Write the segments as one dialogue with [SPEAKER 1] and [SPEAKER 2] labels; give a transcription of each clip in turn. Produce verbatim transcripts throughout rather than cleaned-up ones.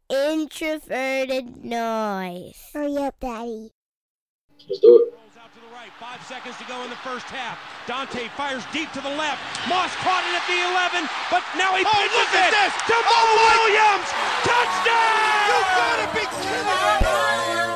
[SPEAKER 1] introverted noise. Hurry up, Daddy.
[SPEAKER 2] Let's do it.
[SPEAKER 3] Rolls out to the right. Five seconds to go in the first half. Dante fires deep to the left. Moss caught it at the eleven, but now he
[SPEAKER 4] Oh,
[SPEAKER 3] pitches
[SPEAKER 4] look at
[SPEAKER 3] it
[SPEAKER 4] this.
[SPEAKER 3] to Mo
[SPEAKER 4] Oh, my-
[SPEAKER 3] Williams. Touchdown!
[SPEAKER 4] You gotta be kidding me!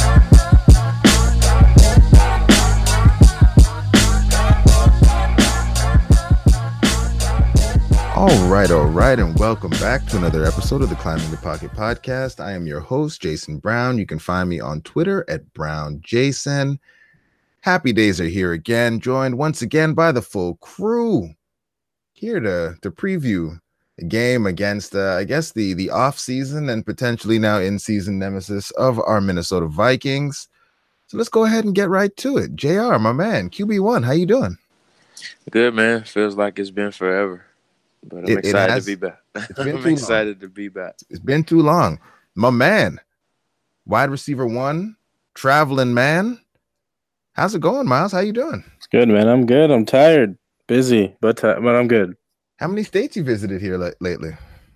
[SPEAKER 5] All right, all right, and welcome back to another episode of the Climbing the Pocket podcast. I am your host, Jason Brown. You can find me on Twitter at Brown Jason. Happy days are here again, joined once again by the full crew here to to preview a game against, uh, I guess, the the off season and potentially now in season nemesis of our Minnesota Vikings. So let's go ahead and get right to it. J R, my man, Q B one, how you doing?
[SPEAKER 2] Good, man. Feels like it's been forever, but I'm
[SPEAKER 5] It- it
[SPEAKER 2] excited
[SPEAKER 5] has-
[SPEAKER 2] to be back.
[SPEAKER 5] been
[SPEAKER 2] I'm
[SPEAKER 5] too long.
[SPEAKER 2] excited to be back.
[SPEAKER 5] It's been too long. My man, wide receiver one, traveling man. How's it going, Miles? How you doing?
[SPEAKER 6] It's good, man. I'm good. I'm tired, busy, but ti- but I'm good.
[SPEAKER 5] How many states you visited here la- lately?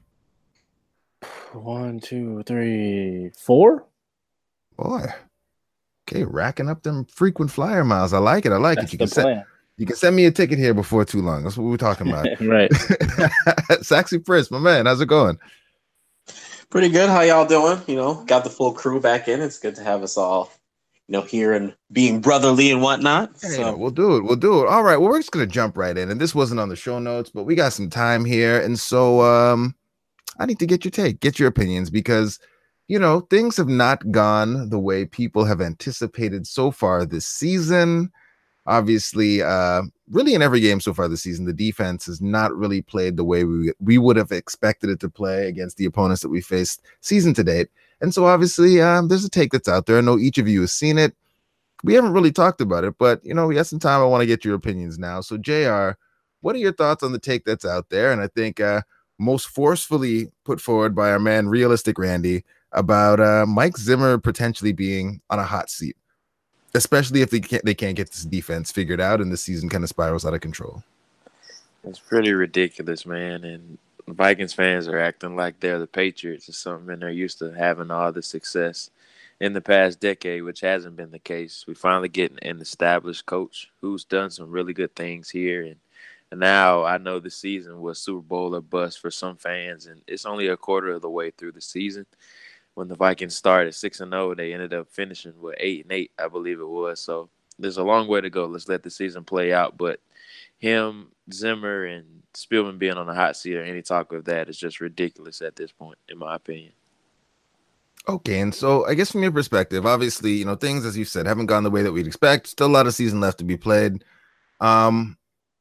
[SPEAKER 6] One, two, three, four.
[SPEAKER 5] Boy. Okay, racking up them frequent flyer miles. I like it. I like
[SPEAKER 6] That's
[SPEAKER 5] it. You
[SPEAKER 6] the
[SPEAKER 5] can send
[SPEAKER 6] plan,
[SPEAKER 5] you can send me a ticket here before too long. That's what we're talking about.
[SPEAKER 6] right?
[SPEAKER 5] Saxy Prince, my man, how's it going?
[SPEAKER 7] Pretty good. How y'all doing? You know, got the full crew back in. It's good to have us all, you know, here and being brotherly and whatnot.
[SPEAKER 5] Hey,
[SPEAKER 7] So,
[SPEAKER 5] we'll do it. We'll do it. All right. Well, we're just gonna jump right in. And this wasn't on the show notes, but we got some time here. And so um I need to get your take, get your opinions, because you know, things have not gone the way people have anticipated so far this season. Obviously, uh, really in every game so far this season, the defense has not really played the way we we would have expected it to play against the opponents that we faced season to date. And so obviously, um, there's a take that's out there. I know each of you has seen it. We haven't really talked about it, but you know, we got some time. I want to get your opinions now. So, J R, what are your thoughts on the take that's out there? And I think uh, most forcefully put forward by our man, Realistic Randy, about uh, Mike Zimmer potentially being on a hot seat, especially if they can't they can't get this defense figured out and the season kind of spirals out of control.
[SPEAKER 2] It's pretty ridiculous, man. And Vikings fans are acting like they're the Patriots or something, and they're used to having all the success in the past decade, which hasn't been the case. We finally get an established coach who's done some really good things here, and, and now I know the season was Super Bowl or bust for some fans, and it's only a quarter of the way through the season. When the Vikings started six and zero, they ended up finishing with eight and eight, I believe it was. So there's a long way to go. Let's let the season play out. But him, Zimmer, and Spielman being on the hot seat or any talk of that is just ridiculous at this point, in my opinion.
[SPEAKER 5] Okay, and so I guess from your perspective, obviously, you know, things, as you said, haven't gone the way that we'd expect. Still a lot of season left to be played. Um,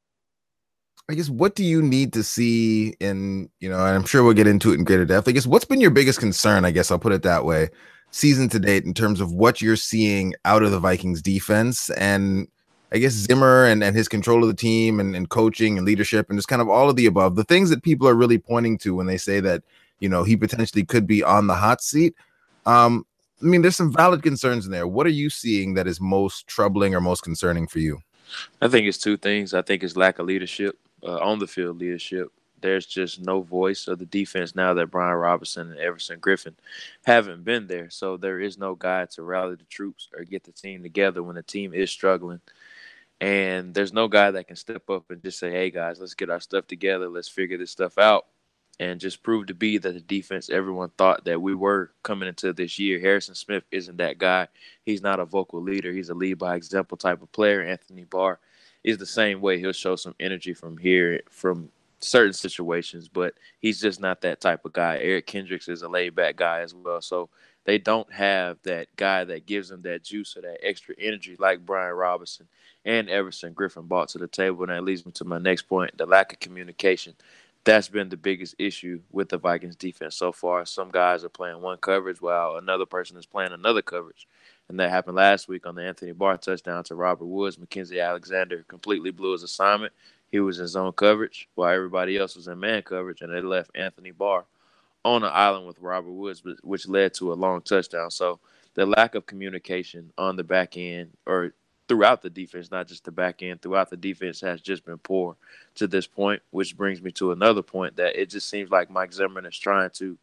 [SPEAKER 5] I guess what do you need to see in, you know, and I'm sure we'll get into it in greater depth. I guess what's been your biggest concern, I guess I'll put it that way, season to date in terms of what you're seeing out of the Vikings defense and I guess Zimmer and, and his control of the team and, and coaching and leadership and just kind of all of the above, the things that people are really pointing to when they say that, you know, he potentially could be on the hot seat. Um, I mean, there's some valid concerns in there. What are you seeing that is most troubling or most concerning for you?
[SPEAKER 2] I think it's two things. I think it's lack of leadership, uh, on the field leadership. There's just no voice of the defense now that Brian Robinson and Everson Griffin haven't been there. So there is no guy to rally the troops or get the team together when the team is struggling. And there's no guy that can step up and just say, hey, guys, let's get our stuff together. Let's figure this stuff out. And just prove to be that the defense everyone thought that we were coming into this year. Harrison Smith isn't that guy. He's not a vocal leader. He's a lead by example type of player. Anthony Barr is the same way. He'll show some energy from here, from certain situations, but he's just not that type of guy. Eric Kendricks is a laid-back guy as well. So they don't have that guy that gives them that juice or that extra energy like Brian Robinson and Everson Griffin brought to the table. And that leads me to my next point, the lack of communication. That's been the biggest issue with the Vikings defense so far. Some guys are playing one coverage while another person is playing another coverage. And that happened last week on the Anthony Barr touchdown to Robert Woods. Mackenzie Alexander completely blew his assignment. He was in zone coverage while everybody else was in man coverage, and they left Anthony Barr on an island with Robert Woods, which led to a long touchdown. So the lack of communication on the back end or throughout the defense, not just the back end, throughout the defense has just been poor to this point, which brings me to another point that it just seems like Mike Zimmerman is trying to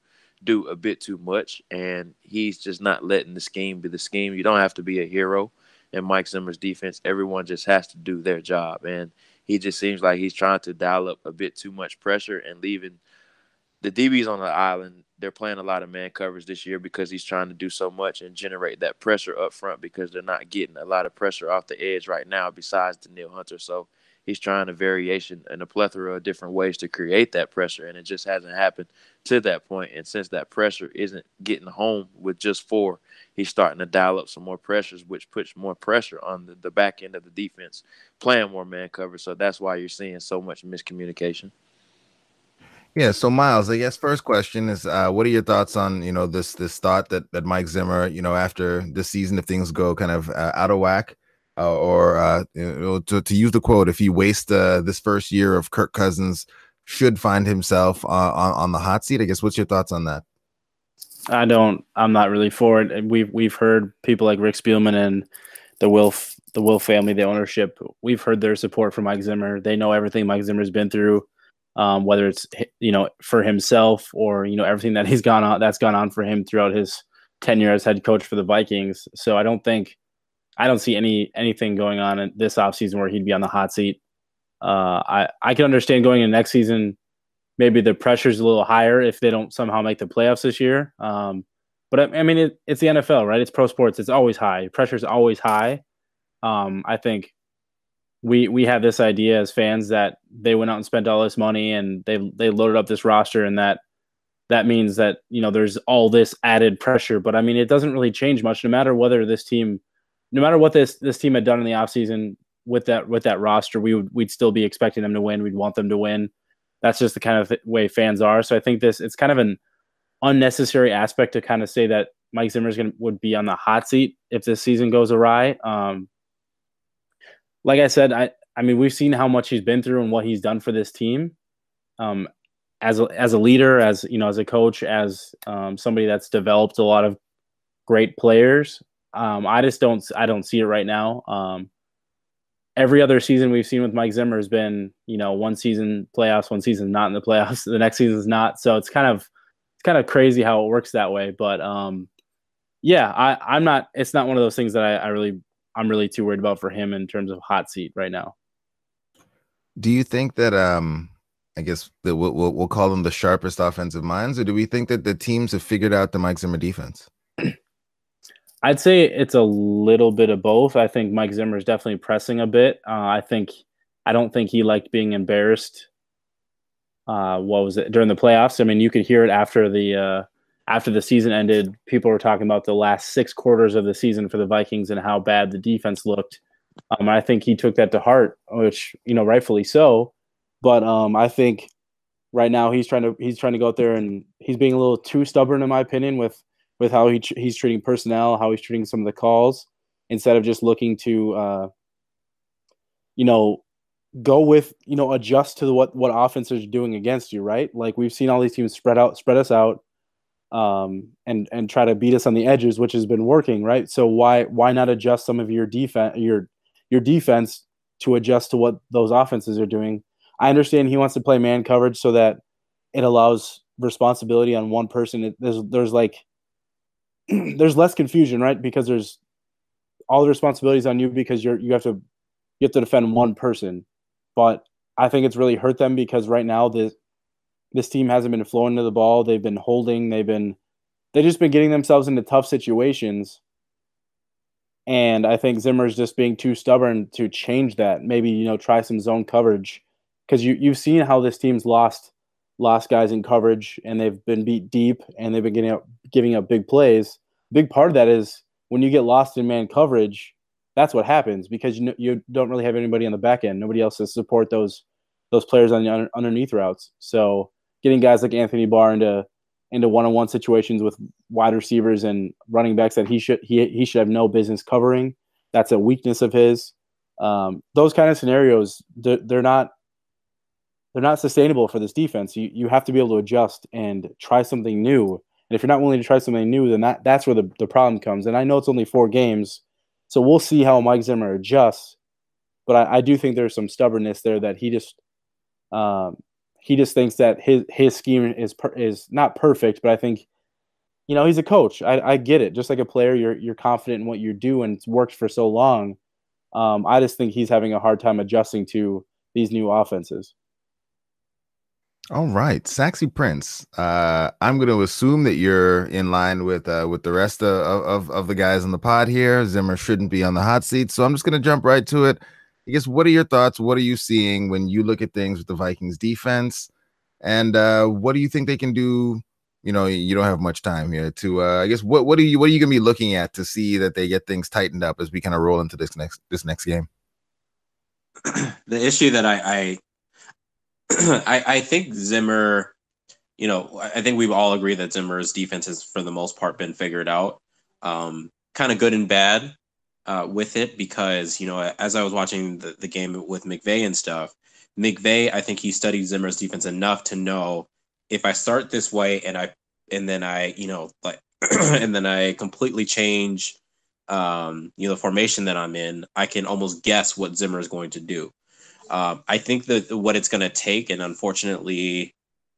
[SPEAKER 2] do a bit too much, and he's just not letting the scheme be the scheme. You don't have to be a hero in Mike Zimmer's defense. Everyone just has to do their job, and he just seems like he's trying to dial up a bit too much pressure and leaving the D Bs on the island. They're playing a lot of man coverage this year because he's trying to do so much and generate that pressure up front because they're not getting a lot of pressure off the edge right now besides Danielle Hunter. So he's trying a variation and a plethora of different ways to create that pressure, and it just hasn't happened to that point. And since that pressure isn't getting home with just four, he's starting to dial up some more pressures, which puts more pressure on the, the back end of the defense, playing more man coverage. So that's why you're seeing so much miscommunication.
[SPEAKER 5] Yeah. So Miles, I guess first question is, uh, what are your thoughts on, you know, this this thought that that Mike Zimmer, you know, after this season, if things go kind of uh, out of whack, uh, or uh, you know, to to use the quote, if he wastes uh, this first year of Kirk Cousins, should find himself uh, on on the hot seat? I guess what's your thoughts on that?
[SPEAKER 6] I don't. I'm not really for it. We've we've heard people like Rick Spielman and the Wilf the Wilf family, the ownership. We've heard their support for Mike Zimmer. They know everything Mike Zimmer's been through. Um, whether it's, you know, for himself or, you know, everything that he's gone on, that's gone on for him throughout his tenure as head coach for the Vikings. So I don't think, I don't see any, anything going on in this offseason where he'd be on the hot seat. Uh, I, I can understand going into next season, maybe the pressure's a little higher if they don't somehow make the playoffs this year. Um, but I, I mean, it, it's the N F L, right? It's pro sports. It's always high. Pressure's always high. Um, I think, We we have this idea as fans that they went out and spent all this money and they they loaded up this roster, and that that means that, you know, there's all this added pressure. But I mean, it doesn't really change much, no matter whether this team, no matter what this this team had done in the offseason with that with that roster, we would we'd still be expecting them to win. We'd want them to win. That's just the kind of th- way fans are. So I think this it's kind of an unnecessary aspect to kind of say that Mike Zimmer's gonna would be on the hot seat if this season goes awry. Um, Like I said, I, I mean, we've seen how much he's been through and what he's done for this team, um, as a, as a leader, as you know, as a coach, as um, somebody that's developed a lot of great players. Um, I just don't, I don't see it right now. Um, every other season we've seen with Mike Zimmer has been, you know, one season playoffs, one season not in the playoffs, the next season is not. So it's kind of, it's kind of crazy how it works that way. But um, yeah, I, I'm not. It's not one of those things that I, I really. I'm really too worried about for him in terms of hot seat right now.
[SPEAKER 5] Do you think that, um, I guess that we'll, we'll, we'll call them the sharpest offensive minds, or do we think that the teams have figured out the Mike Zimmer defense?
[SPEAKER 6] I'd say it's a little bit of both. I think Mike Zimmer is definitely pressing a bit. Uh, I think, I don't think he liked being embarrassed. Uh, what was it during the playoffs? I mean, you could hear it after the, uh, After the season ended, people were talking about the last six quarters of the season for the Vikings and how bad the defense looked. Um, I think he took that to heart, which, you know, rightfully so. But um, I think right now he's trying to he's trying to go out there, and he's being a little too stubborn, in my opinion, with with how he he's treating personnel, how he's treating some of the calls, instead of just looking to, uh, you know, go with, you know, adjust to the, what what offenses are doing against you, right? Like we've seen all these teams spread out, spread us out. Um, and and try to beat us on the edges, which has been working, right? So why why not adjust some of your defense your your defense to adjust to what those offenses are doing? I understand he wants to play man coverage so that it allows responsibility on one person. It, there's there's like there's less confusion, right? Because there's all the responsibilities on you because you're you have to you have to defend one person. But I think it's really hurt them because right now the This team hasn't been flowing to the ball. They've been holding. They've been, they've just been getting themselves into tough situations. And I think Zimmer's just being too stubborn to change that. Maybe, you know, try some zone coverage, because you you've seen how this team's lost lost guys in coverage, and they've been beat deep, and they've been getting up, giving up big plays. Big part of that is when you get lost in man coverage, that's what happens because you know, you don't really have anybody on the back end. Nobody else to support those those players on the under, underneath routes. So getting guys like Anthony Barr into into one-on-one situations with wide receivers and running backs that he should he he should have no business covering. That's a weakness of his. Um, those kind of scenarios, they're, they're not they're not sustainable for this defense. You you have to be able to adjust and try something new. And if you're not willing to try something new, then that that's where the, the problem comes. And I know it's only four games, so we'll see how Mike Zimmer adjusts. But I, I do think there's some stubbornness there that he just um, he just thinks that his his scheme is per, is not perfect, but I think, you know, he's a coach. I, I get it. Just like a player, you're you're confident in what you do, and it's worked for so long. Um, I just think he's having a hard time adjusting to these new offenses.
[SPEAKER 5] All right, Saxy Prince. Uh, I'm going to assume that you're in line with uh, with the rest of, of of the guys on the pod here. Zimmer shouldn't be on the hot seat, so I'm just going to jump right to it. I guess, what are your thoughts? What are you seeing when you look at things with the Vikings defense? And uh, what do you think they can do? You know, you don't have much time here to, uh, I guess, what, what are you, what are you going to be looking at to see that they get things tightened up as we kind of roll into this next, this next game?
[SPEAKER 7] The issue that I, I, I, I think Zimmer, you know, I think we've all agreed that Zimmer's defense has, for the most part, been figured out. Um, kind of good and bad. Uh, with it, because, you know, as I was watching the, the game with McVay and stuff, McVay, I think he studied Zimmer's defense enough to know, if I start this way and I and then I, you know, like and then I completely change um, you know, the formation that I'm in, I can almost guess what Zimmer is going to do. Um, I think that what it's going to take, and unfortunately,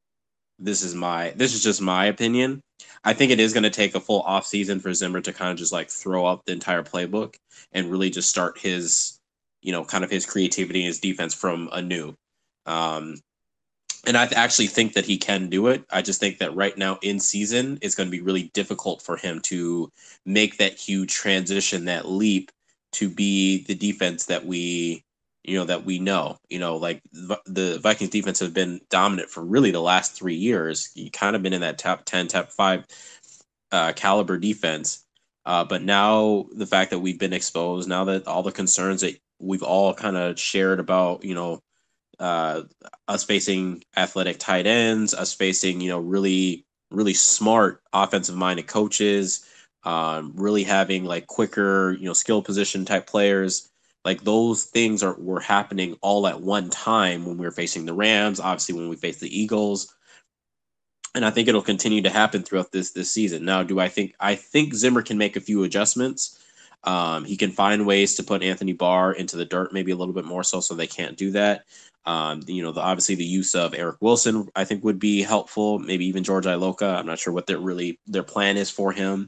[SPEAKER 7] this is my this is just my opinion, I think it is going to take a full off season for Zimmer to kind of just like throw up the entire playbook and really just start his, you know, kind of his creativity and his defense from anew. Um, and I actually think that he can do it. I just think that right now in season, it's going to be really difficult for him to make that huge transition, that leap to be the defense that we, you know, that we know, you know, like the Vikings defense have been dominant for really the last three years. You kind of been in that top ten, top five uh, caliber defense. Uh, but now the fact that we've been exposed, now that all the concerns that we've all kind of shared about, you know, uh, us facing athletic tight ends, us facing, you know, really, really smart offensive minded coaches, um, really having like quicker, you know, skill position type players. Like those things are were happening all at one time when we were facing the Rams, obviously when we faced the Eagles. And I think it'll continue to happen throughout this this season. Now, do I think I think Zimmer can make a few adjustments. Um, he can find ways to put Anthony Barr into the dirt, maybe a little bit more so, so they can't do that. Um, you know, the, obviously the use of Eric Wilson, I think, would be helpful. Maybe even George Iloka. I'm not sure what their really their plan is for him.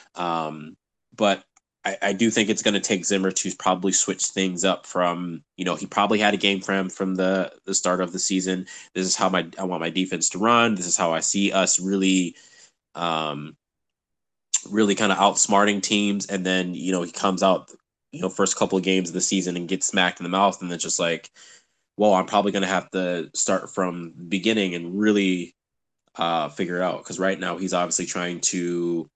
[SPEAKER 7] Um, but I, I do think it's going to take Zimmer to probably switch things up from, you know, he probably had a game plan from the, the start of the season. This is how my I want my defense to run. This is how I see us really, um, really kind of outsmarting teams. And then, you know, he comes out, you know, first couple of games of the season and gets smacked in the mouth. And then just like, well, I'm probably going to have to start from the beginning and really uh, figure it out. Because right now he's obviously trying to,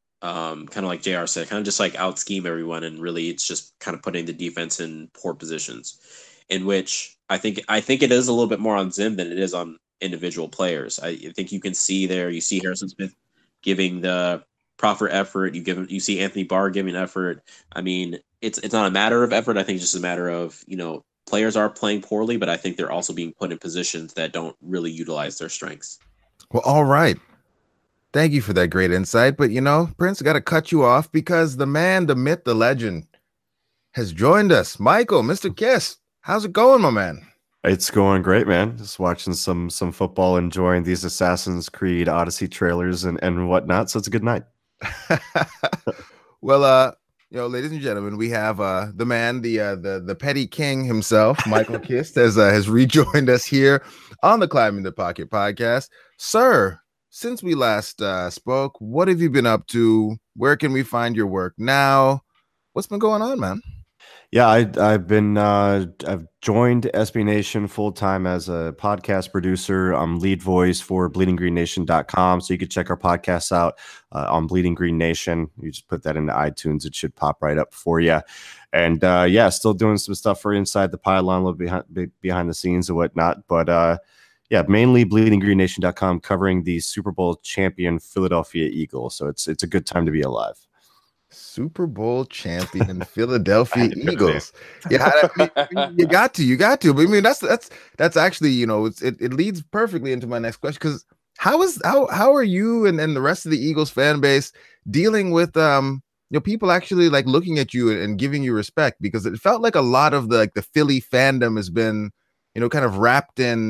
[SPEAKER 7] Um, kind of like J R said, kind of just like out scheme everyone, and really it's just kind of putting the defense in poor positions, in which I think I think it is a little bit more on Zim than it is on individual players. I think you can see there, you see Harrison Smith giving the proper effort, you give you see Anthony Barr giving effort. I mean, it's it's not a matter of effort. I think it's just a matter of, you know, players are playing poorly, but I think they're also being put in positions that don't really utilize their strengths.
[SPEAKER 5] Well, all right. Thank you for that great insight. But, you know, Prince, I got to cut you off because the man, the myth, the legend has joined us. Michael, Mister Kiss, how's it going, my man?
[SPEAKER 8] It's going great, man. Just watching some some football, enjoying these Assassin's Creed Odyssey trailers and, and whatnot. So it's a good night.
[SPEAKER 5] Well, uh, you know, ladies and gentlemen, we have uh, the man, the uh, the the petty king himself, Michael Kist, has uh, has rejoined us here on the Climbing the Pocket podcast. Sir, since we last uh, spoke, what have you been up to? Where can we find your work now? What's been going on, man?
[SPEAKER 8] Yeah, I, I've been uh, I've joined S B Nation full time as a podcast producer. I'm lead voice for bleeding green nation dot com, so you can check our podcasts out uh, on Bleeding Green Nation. You just put that into iTunes; it should pop right up for you. And uh, yeah, still doing some stuff for Inside the Pylon, a little behind behind the scenes and whatnot. But uh, yeah, mainly bleeding green nation dot com, covering the Super Bowl champion Philadelphia Eagles. So it's it's a good time to be alive.
[SPEAKER 5] Super Bowl champion Philadelphia Eagles. Yeah, I mean, you got to, you got to. But I mean, that's that's that's actually, you know, it's, it it leads perfectly into my next question, because how is how how are you and, and the rest of the Eagles fan base dealing with um you know people actually like looking at you and, and giving you respect? Because it felt like a lot of the like the Philly fandom has been, you know, kind of wrapped in,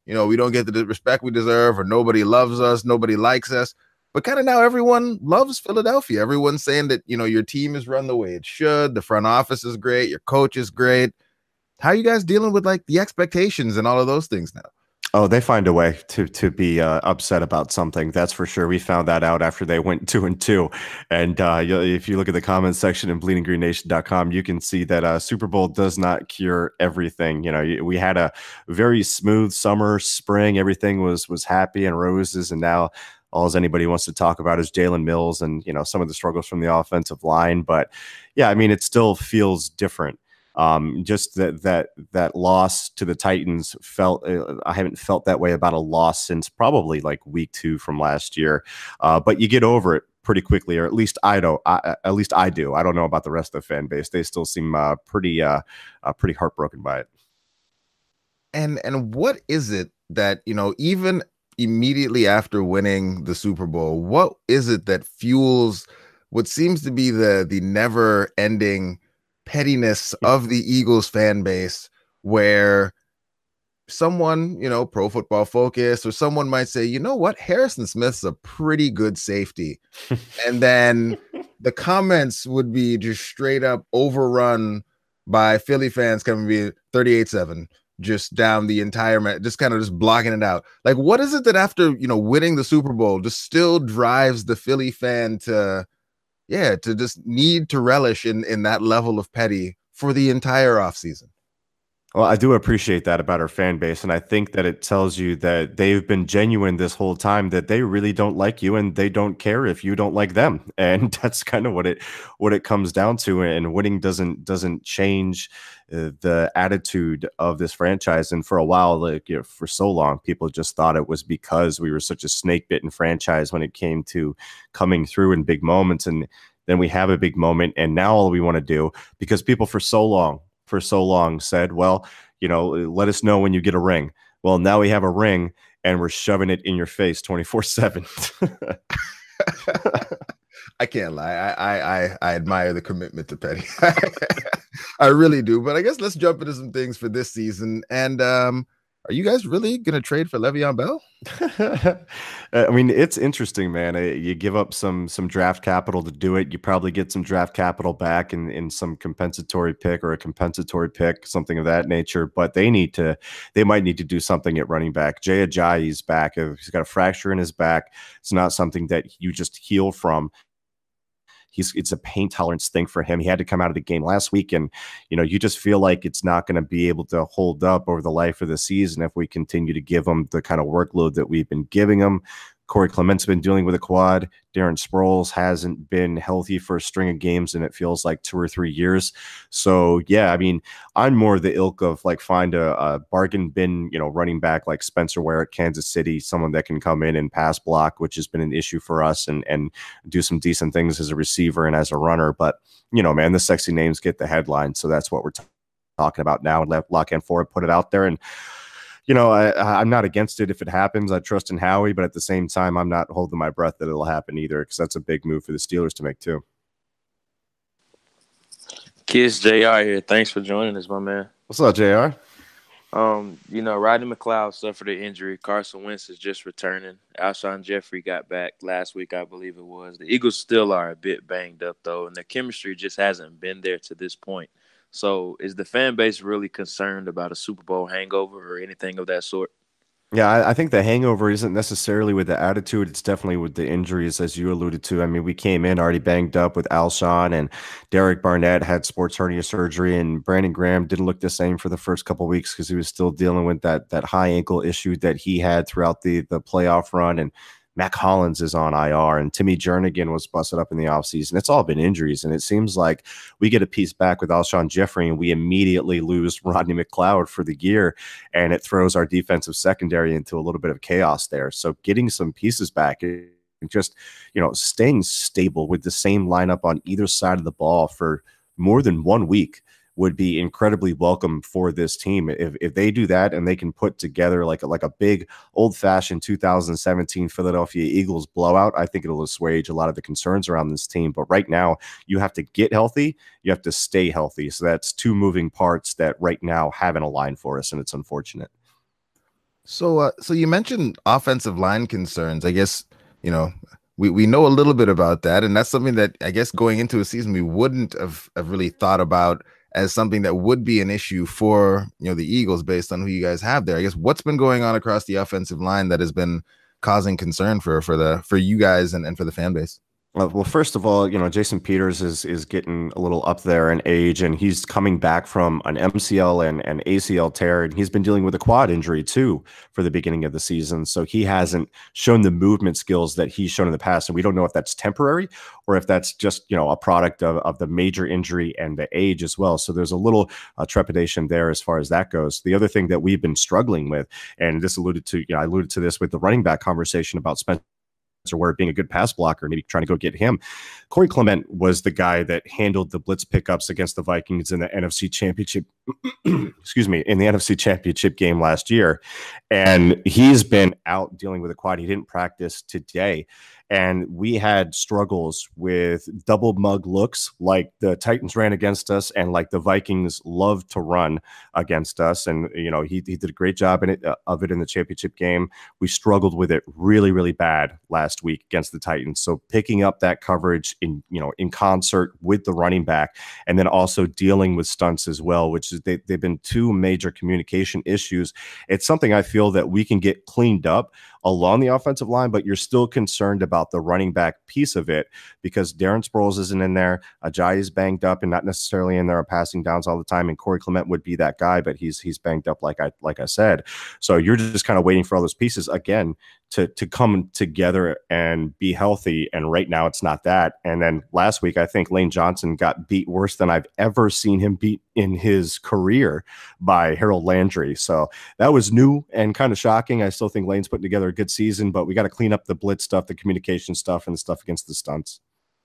[SPEAKER 5] you know, we don't get the respect we deserve, or nobody loves us, nobody likes us. But kind of now everyone loves Philadelphia. Everyone's saying that, you know, your team is run the way it should. The front office is great. Your coach is great. How are you guys dealing with like the expectations and all of those things now?
[SPEAKER 8] Oh, they find a way to to be uh, upset about something. That's for sure. We found that out after they went two and two. And uh, if you look at the comments section in bleeding green nation dot com, you can see that uh, Super Bowl does not cure everything. You know, we had a very smooth summer, spring. Everything was was happy and roses, and now all anybody wants to talk about is Jalen Mills and, you know, some of the struggles from the offensive line. But yeah, I mean, it still feels different. Um, just that that that loss to the Titans felt uh, I haven't felt that way about a loss since probably like week two from last year. Uh, but you get over it pretty quickly, or at least I don't. I, at least I do. I don't know about the rest of the fan base. They still seem uh, pretty uh, uh, pretty heartbroken by it.
[SPEAKER 5] And and what is it that, you know, even immediately after winning the Super Bowl, what is it that fuels what seems to be the the never ending pettiness of the Eagles fan base, where someone, you know, Pro Football Focus or someone might say, you know what, Harrison Smith's a pretty good safety. And then the comments would be just straight up overrun by Philly fans coming to be thirty-eight seven, just down the entire, just kind of just blocking it out. Like, what is it that after, you know, winning the Super Bowl just still drives the Philly fan to, yeah, to just need to relish in, in that level of petty for the entire offseason?
[SPEAKER 8] Well, I do appreciate that about our fan base, and I think that it tells you that they've been genuine this whole time, that they really don't like you and they don't care if you don't like them. And that's kind of what it what it comes down to. And winning doesn't doesn't change uh, the attitude of this franchise. And for a while, like, you know, for so long, people just thought it was because we were such a snake-bitten franchise when it came to coming through in big moments. And then we have a big moment, and now all we want to do, because people for so long for so long said, well, you know, let us know when you get a ring. Well, now we have a ring and we're shoving it in your face twenty-four seven.
[SPEAKER 5] I can't lie. I, I, I, I admire the commitment to petty. I really do. But I guess let's jump into some things for this season. And um, are you guys really going to trade for Le'Veon Bell?
[SPEAKER 8] I mean, it's interesting, man. You give up some some draft capital to do it. You probably get some draft capital back in, in some compensatory pick or a compensatory pick, something of that nature. But they need to, they might need to do something at running back. Jay Ajayi's back. He's got a fracture in his back. It's not something that you just heal from. He's, it's a pain tolerance thing for him. He had to come out of the game last week, and you know, you just feel like it's not going to be able to hold up over the life of the season if we continue to give him the kind of workload that we've been giving him. Corey Clement's been dealing with a quad. Darren Sproles hasn't been healthy for a string of games, and it feels like two or three years. So, yeah, I mean, I'm more the ilk of like find a, a bargain bin, you know, running back like Spencer Ware at Kansas City, someone that can come in and pass block, which has been an issue for us, and and do some decent things as a receiver and as a runner. But, you know, man, the sexy names get the headlines, so that's what we're t- talking about now. And let Lock and Ford put it out there, and you know, I, I'm not against it if it happens. I trust in Howie, but at the same time, I'm not holding my breath that it'll happen either, because that's a big move for the Steelers to make too.
[SPEAKER 2] Kids, J R here. Thanks for joining us, my man.
[SPEAKER 8] What's up, J R?
[SPEAKER 2] Um, you know, Rodney McLeod suffered an injury. Carson Wentz is just returning. Alshon Jeffrey got back last week, I believe it was. The Eagles still are a bit banged up, though, and their chemistry just hasn't been there to this point. So is the fan base really concerned about a Super Bowl hangover or anything of that sort?
[SPEAKER 8] Yeah, I, I think the hangover isn't necessarily with the attitude. It's definitely with the injuries, as you alluded to. I mean, we came in already banged up with Alshon, and Derek Barnett had sports hernia surgery, and Brandon Graham didn't look the same for the first couple of weeks because he was still dealing with that that high ankle issue that he had throughout the, the playoff run. And Mac Hollins is on I R, and Timmy Jernigan was busted up in the offseason. It's all been injuries, and it seems like we get a piece back with Alshon Jeffrey, and we immediately lose Rodney McLeod for the year, and it throws our defensive secondary into a little bit of chaos there. So getting some pieces back and just, you know, staying stable with the same lineup on either side of the ball for more than one week would be incredibly welcome for this team. If if they do that and they can put together like a, like a big old-fashioned two thousand seventeen Philadelphia Eagles blowout, I think it'll assuage a lot of the concerns around this team. But right now, you have to get healthy, you have to stay healthy. So that's two moving parts that right now haven't aligned for us, and it's unfortunate.
[SPEAKER 5] So, uh, so you mentioned offensive line concerns. I guess, you know, we, we know a little bit about that, and that's something that I guess going into a season we wouldn't have, have really thought about as something that would be an issue for, you know, the Eagles based on who you guys have there. I guess what's been going on across the offensive line that has been causing concern for for the for you guys and, and for the fan base?
[SPEAKER 8] Well, first of all, you know, Jason Peters is is getting a little up there in age, and he's coming back from an M C L and an A C L tear, and he's been dealing with a quad injury too for the beginning of the season. So he hasn't shown the movement skills that he's shown in the past, and we don't know if that's temporary or if that's just, you know, a product of, of the major injury and the age as well. So there's a little uh, trepidation there as far as that goes. The other thing that we've been struggling with, and this alluded to, you know, I alluded to this with the running back conversation about Spencer Ware being a good pass blocker, maybe trying to go get him. Corey Clement was the guy that handled the blitz pickups against the Vikings in the N F C Championship, excuse me, in the N F C Championship game last year. And he's been out dealing with a quad. He didn't practice today. And we had struggles with double mug looks like the Titans ran against us and like the Vikings love to run against us. And, you know, he, he did a great job in it, uh, of it in the championship game. We struggled with it really, really bad last week against the Titans. So picking up that coverage in, you know, in concert with the running back, and then also dealing with stunts as well, which is they, they've been two major communication issues. It's something I feel that we can get cleaned up along the offensive line, but you're still concerned about the running back piece of it because Darren Sproles isn't in there. Ajayi is banged up and not necessarily in there passing downs all the time. And Corey Clement would be that guy, but he's he's banged up, like I like I said. So you're just kind of waiting for all those pieces again to to come together and be healthy. And right now it's not that. And then last week, I think Lane Johnson got beat worse than I've ever seen him beat in his career by Harold Landry. So that was new and kind of shocking. I still think Lane's putting together a good season, but we got to clean up the blitz stuff, the communication stuff, and the stuff against the stunts.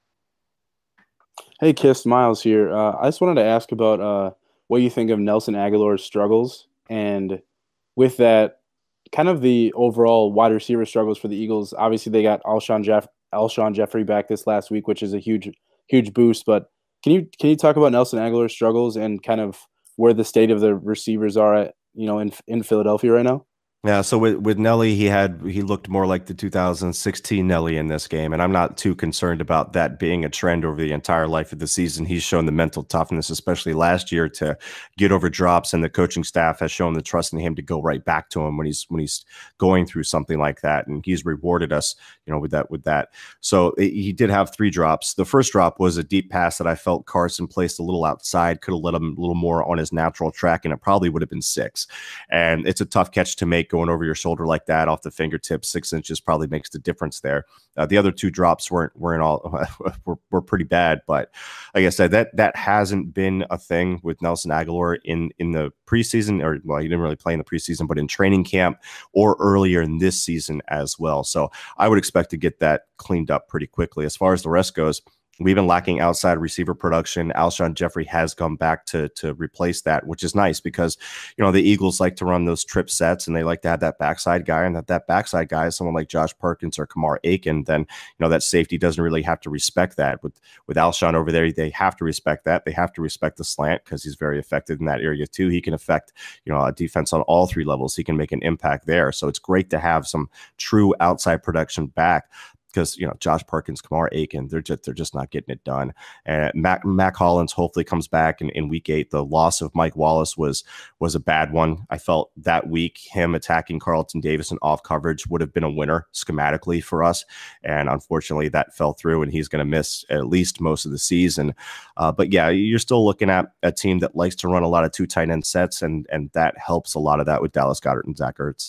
[SPEAKER 6] Hey, Kiss, Miles here. Uh, I just wanted to ask about uh, what you think of Nelson Aguilar's struggles, and with that, kind of the overall wide receiver struggles for the Eagles. Obviously, they got Alshon Jeff Alshon Jeffrey back this last week, which is a huge, huge boost. But can you can you talk about Nelson Aguilar's struggles and kind of where the state of the receivers are at, you know, in in Philadelphia right now?
[SPEAKER 8] Yeah, so with, with Nelly, he had he looked more like the two thousand sixteen Nelly in this game, and I'm not too concerned about that being a trend over the entire life of the season. He's shown the mental toughness, especially last year, to get over drops, and the coaching staff has shown the trust in him to go right back to him when he's when he's going through something like that, and he's rewarded us, you know, with that with that. So he did have three drops. The first drop was a deep pass that I felt Carson placed a little outside, could have let him a little more on his natural track, and it probably would have been six. And it's a tough catch to make, going over your shoulder like that off the fingertips. Six inches probably makes the difference there. Uh, the other two drops weren't weren't all were, were pretty bad, but like I said, that that hasn't been a thing with Nelson Aguilar in in the preseason, or well, he didn't really play in the preseason, but in training camp or earlier in this season as well. So I would expect to get that cleaned up pretty quickly. As far as the rest goes, we've been lacking outside receiver production. Alshon Jeffrey has come back to to replace that, which is nice because, you know, the Eagles like to run those trip sets and they like to have that backside guy, and that that backside guy is someone like Josh Perkins or Kamar Aiken. Then, you know, that safety doesn't really have to respect that. With with Alshon over there, they have to respect that. They have to respect the slant because he's very effective in that area too. He can affect, you know, a defense on all three levels. He can make an impact there. So it's great to have some true outside production back. Because, you know, Josh Perkins, Kamar Aiken, they're just they're just not getting it done. And Mac, Mac Hollins hopefully comes back in, in week eight. The loss of Mike Wallace was was a bad one. I felt that week him attacking Carlton Davis and off coverage would have been a winner schematically for us. And unfortunately, that fell through, and he's going to miss at least most of the season. Uh, but yeah, you're still looking at a team that likes to run a lot of two tight end sets, and and that helps a lot of that with Dallas Goedert and Zach Ertz.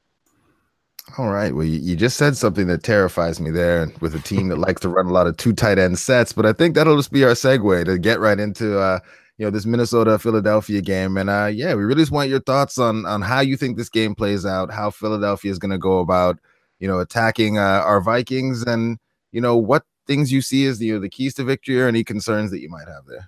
[SPEAKER 5] All right. Well, you, you just said something that terrifies me there with a team that likes to run a lot of two tight end sets, but I think that'll just be our segue to get right into, uh, you know, this Minnesota-Philadelphia game. And uh, yeah, we really just want your thoughts on, on how you think this game plays out, how Philadelphia is going to go about, you know, attacking uh, our Vikings, and, you know, what things you see as the, you know, the keys to victory or any concerns that you might have there.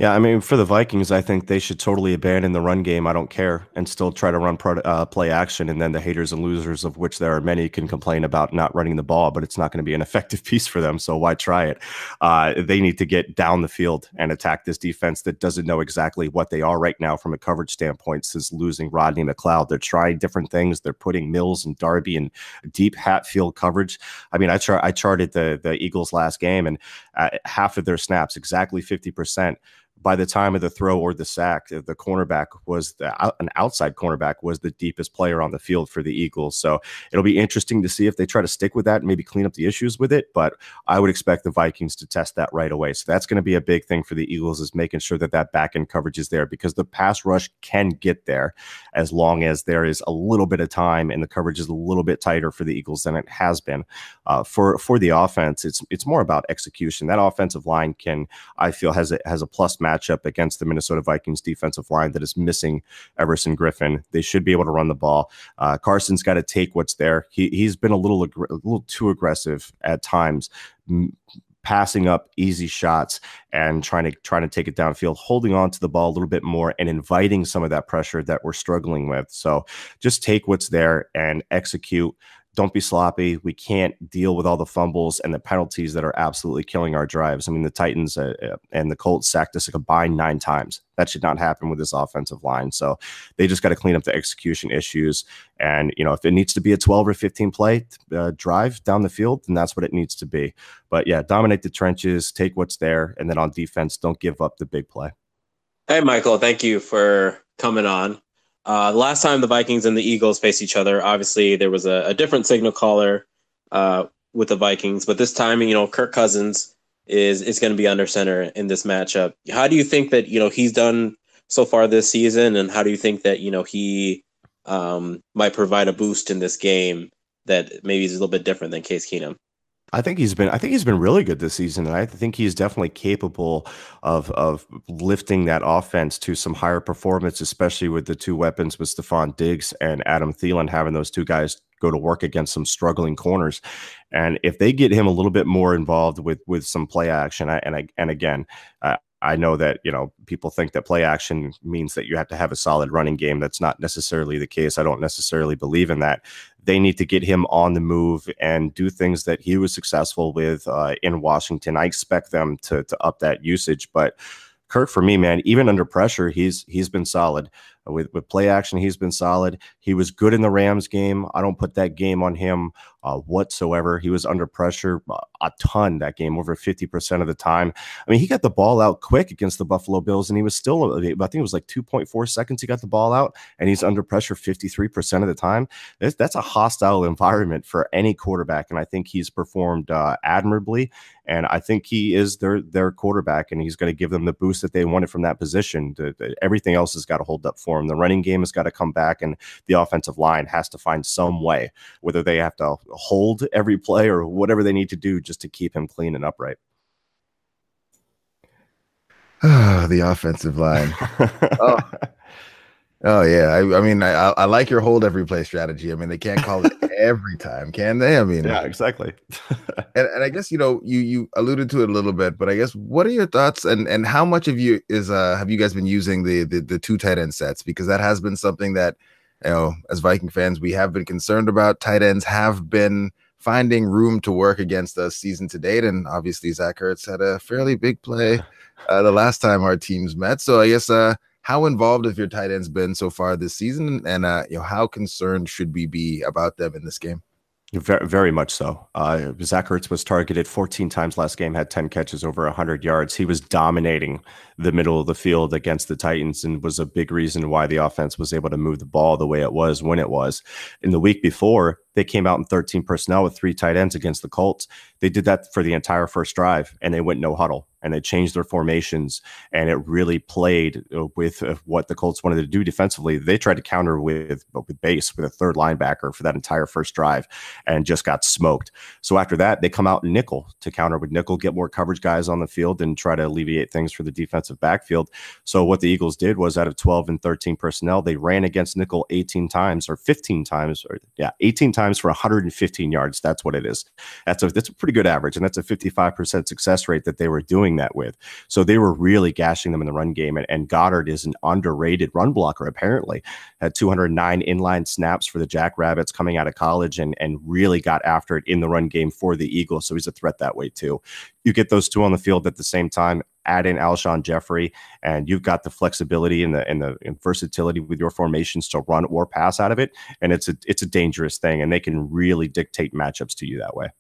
[SPEAKER 8] Yeah, I mean, for the Vikings, I think they should totally abandon the run game. I don't care, and still try to run pro, uh, play action. And then the haters and losers, of which there are many, can complain about not running the ball, but it's not going to be an effective piece for them. So why try it? Uh, they need to get down the field and attack this defense that doesn't know exactly what they are right now from a coverage standpoint since losing Rodney McLeod. They're trying different things. They're putting Mills and Darby in deep Hatfield coverage. I mean, I, char- I charted the, the Eagles last game, and uh, half of their snaps, exactly fifty percent, by the time of the throw or the sack, the cornerback was the, an outside cornerback was the deepest player on the field for the Eagles. So it'll be interesting to see if they try to stick with that and maybe clean up the issues with it. But I would expect the Vikings to test that right away. So that's going to be a big thing for the Eagles, is making sure that that back end coverage is there, because the pass rush can get there as long as there is a little bit of time and the coverage is a little bit tighter for the Eagles than it has been. Uh, for for the offense, it's it's more about execution. That offensive line can, I feel, has a, has a plus match matchup against the Minnesota Vikings defensive line that is missing Everson Griffin. They should be able to run the ball. Uh, Carson's got to take what's there. He, he's been a little, a little too aggressive at times, m- passing up easy shots and trying to trying to take it downfield, holding on to the ball a little bit more and inviting some of that pressure that we're struggling with. So just take what's there and execute. Don't be sloppy. We can't deal with all the fumbles and the penalties that are absolutely killing our drives. I mean, the Titans uh, and the Colts sacked us a combined nine times. That should not happen with this offensive line. So they just got to clean up the execution issues. And, you know, if it needs to be a twelve or fifteen play uh, drive down the field, then that's what it needs to be. But yeah, dominate the trenches, take what's there. And then on defense, don't give up the big play.
[SPEAKER 7] Hey, Michael, thank you for coming on. Uh, the last time the Vikings and the Eagles faced each other, obviously there was a, a different signal caller uh, with the Vikings, but this time, you know, Kirk Cousins is is going to be under center in this matchup. How do you think that, you know, he's done so far this season, and how do you think that, you know, he um, might provide a boost in this game that maybe is a little bit different than Case Keenum?
[SPEAKER 8] I think he's been. I think he's been really good this season, and I think he's definitely capable of of lifting that offense to some higher performance, especially with the two weapons with Stephon Diggs and Adam Thielen, having those two guys go to work against some struggling corners. And if they get him a little bit more involved with with some play action, I, and I, and again, uh, I know that, you know, people think that play action means that you have to have a solid running game. That's not necessarily the case. I don't necessarily believe in that. They need to get him on the move and do things that he was successful with uh, in Washington. I expect them to to up that usage, but Kirk, for me, man, even under pressure, he's he's been solid. With with play action, he's been solid. He was good in the Rams game. I don't put that game on him uh, whatsoever. He was under pressure a ton that game, over fifty percent of the time. I mean, he got the ball out quick against the Buffalo Bills, and he was still, I think it was like two point four seconds he got the ball out, and he's under pressure fifty-three percent of the time. That's, that's a hostile environment for any quarterback, and I think he's performed uh, admirably. And I think he is their their quarterback, and he's going to give them the boost that they wanted from that position. The, the, everything else has got to hold up for him. The running game has got to come back, and the offensive line has to find some way, whether they have to hold every play or whatever they need to do just to keep him clean and upright.
[SPEAKER 5] Oh, the offensive line. oh. Oh yeah, I, I mean, I, I like your hold every play strategy. I mean, they can't call it every time, can they? I mean,
[SPEAKER 8] yeah, exactly.
[SPEAKER 5] and, and I guess, you know, you you alluded to it a little bit, but I guess what are your thoughts, and and how much of you is uh have you guys been using the the, the two tight end sets, because that has been something that, you know, as Viking fans we have been concerned about. Tight ends have been finding room to work against us season to date, and obviously Zach Ertz had a fairly big play uh, the last time our teams met. So I guess uh. how involved have your tight ends been so far this season, and uh, you know, how concerned should we be about them in this game?
[SPEAKER 8] Very, very much so. Uh, Zach Ertz was targeted fourteen times last game, had ten catches over one hundred yards. He was dominating the middle of the field against the Titans, and was a big reason why the offense was able to move the ball the way it was when it was. In the week before, they came out in thirteen personnel with three tight ends against the Colts. They did that for the entire first drive, and they went no huddle, and they changed their formations, and it really played with what the Colts wanted to do defensively. They tried to counter with, with base, with a third linebacker for that entire first drive, and just got smoked. So after that, they come out in nickel to counter with nickel, get more coverage guys on the field, and try to alleviate things for the defensive backfield. So what the Eagles did was, out of twelve and thirteen personnel, they ran against nickel eighteen times, or fifteen times, or yeah, eighteen times times for one hundred fifteen yards. That's what it is. That's a that's a pretty good average, and that's a fifty-five percent success rate that they were doing that with. So they were really gashing them in the run game, and, and Goddard is an underrated run blocker, apparently. Had two hundred nine inline snaps for the Jackrabbits coming out of college, and, and really got after it in the run game for the Eagles, so he's a threat that way too. You get those two on the field at the same time, add in Alshon Jeffrey, and you've got the flexibility and the and the and versatility with your formations to run or pass out of it, and it's a it's a dangerous thing, and they can really dictate matchups to you that way.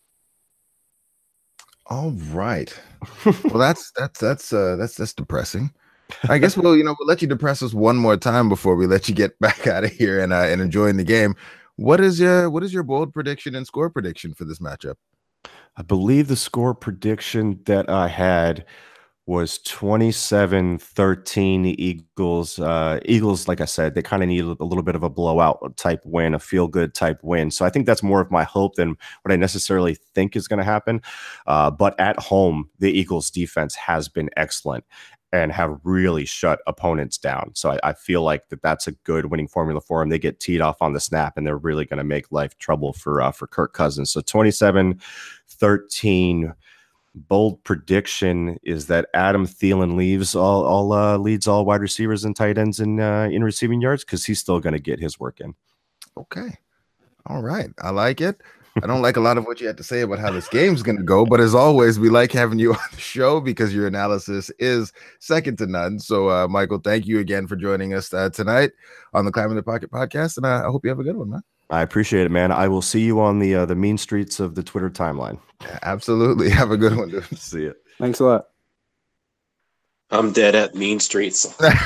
[SPEAKER 5] All right. Well, that's that's that's uh that's that's depressing. I guess we'll you know we'll let you depress us one more time before we let you get back out of here and uh, and enjoying the game. What is your what is your bold prediction and score prediction for this matchup?
[SPEAKER 8] I believe the score prediction that I had was twenty-seven thirteen. The Eagles, uh, Eagles, like I said, they kind of need a little bit of a blowout type win, a feel good type win. So I think that's more of my hope than what I necessarily think is going to happen. Uh, but at home, the Eagles defense has been excellent and have really shut opponents down. So I, I feel like that that's a good winning formula for them. They get teed off on the snap, and they're really going to make life trouble for uh, for Kirk Cousins. So twenty-seven thirteen. Bold prediction is that Adam Thielen leaves all, all uh, leads all wide receivers and tight ends in uh, in receiving yards, because he's still going to get his work in.
[SPEAKER 5] Okay, all right, I like it. I don't like a lot of what you had to say about how this game's going to go, but as always, we like having you on the show because your analysis is second to none. So, uh, Michael, thank you again for joining us uh, tonight on the Climb in the Pocket podcast, and uh, I hope you have a good one, man.
[SPEAKER 8] I appreciate it, man. I will see you on the uh, the mean streets of the Twitter timeline.
[SPEAKER 5] Yeah, absolutely. Have a good one, dude.
[SPEAKER 8] See you.
[SPEAKER 6] Thanks a lot.
[SPEAKER 7] I'm dead at mean streets.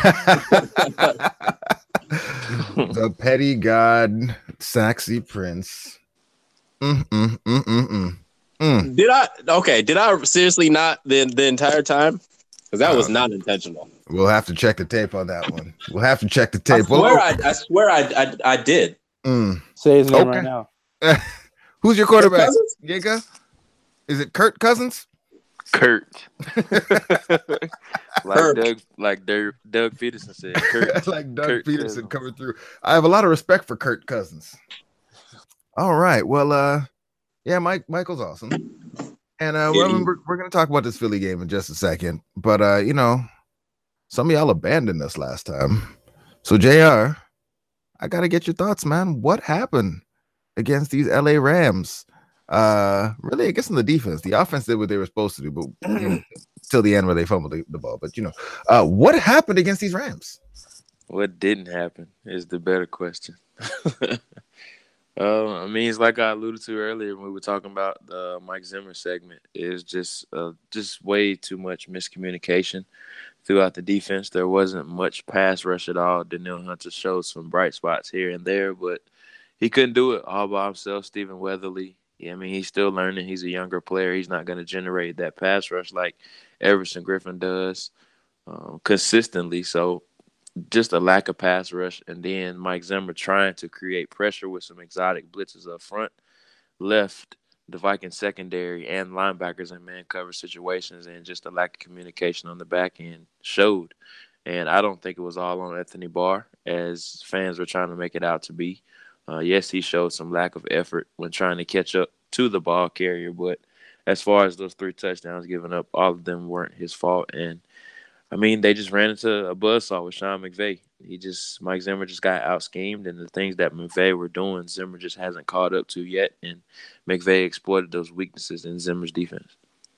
[SPEAKER 5] The petty god, Saxy Prince. Mm, mm, mm, mm, mm. Mm.
[SPEAKER 7] Did I? Okay. Did I seriously not the the entire time? Because that was not intentional.
[SPEAKER 5] We'll have to check the tape on that one. We'll have to check the tape.
[SPEAKER 7] I swear, I, I, swear I, I, I did.
[SPEAKER 5] Mm.
[SPEAKER 6] Say his name
[SPEAKER 5] Okay.
[SPEAKER 6] right now.
[SPEAKER 5] Who's your quarterback? Giga? Is it Kirk Cousins?
[SPEAKER 2] Kurt. like
[SPEAKER 7] Kirk.
[SPEAKER 2] Doug, like Doug, Doug Peterson said. Kurt.
[SPEAKER 5] Like Doug
[SPEAKER 2] Kirk
[SPEAKER 5] Peterson
[SPEAKER 2] Cousins.
[SPEAKER 5] coming through. I have a lot of respect for Kirk Cousins. All right. Well, uh, yeah, Mike Michael's awesome. And uh,
[SPEAKER 7] Yeah,
[SPEAKER 5] well,
[SPEAKER 7] he-
[SPEAKER 5] we're, we're going to talk about this Philly game in just a second. But, uh, you know, some of y'all abandoned us last time. So, J R, I got to get your thoughts, man. What happened against these L A Rams? Uh, really, I guess in the defense, the offense did what they were supposed to do, but you know, till the end where they fumbled the, the ball. But you know, uh, what happened against these Rams?
[SPEAKER 2] What didn't happen is the better question. uh, I mean, it's like I alluded to earlier when we were talking about the Mike Zimmer segment. Is just uh, just way too much miscommunication throughout the defense. There wasn't much pass rush at all. Danielle Hunter showed some bright spots here and there, but he couldn't do it all by himself. Stephen Weatherly. Yeah, I mean, he's still learning. He's a younger player. He's not going to generate that pass rush like Everson Griffin does um, consistently. So just a lack of pass rush. And then Mike Zimmer trying to create pressure with some exotic blitzes up front left the Vikings secondary and linebackers in man cover situations, and just a lack of communication on the back end showed. And I don't think it was all on Anthony Barr, as fans were trying to make it out to be. Uh, yes, he showed some lack of effort when trying to catch up to the ball carrier, but as far as those three touchdowns given up, all of them weren't his fault. And, I mean, they just ran into a buzzsaw with Sean McVay. He just, Mike Zimmer just got out-schemed, and the things that McVay were doing, Zimmer just hasn't caught up to yet, and McVay exploited those weaknesses in Zimmer's defense.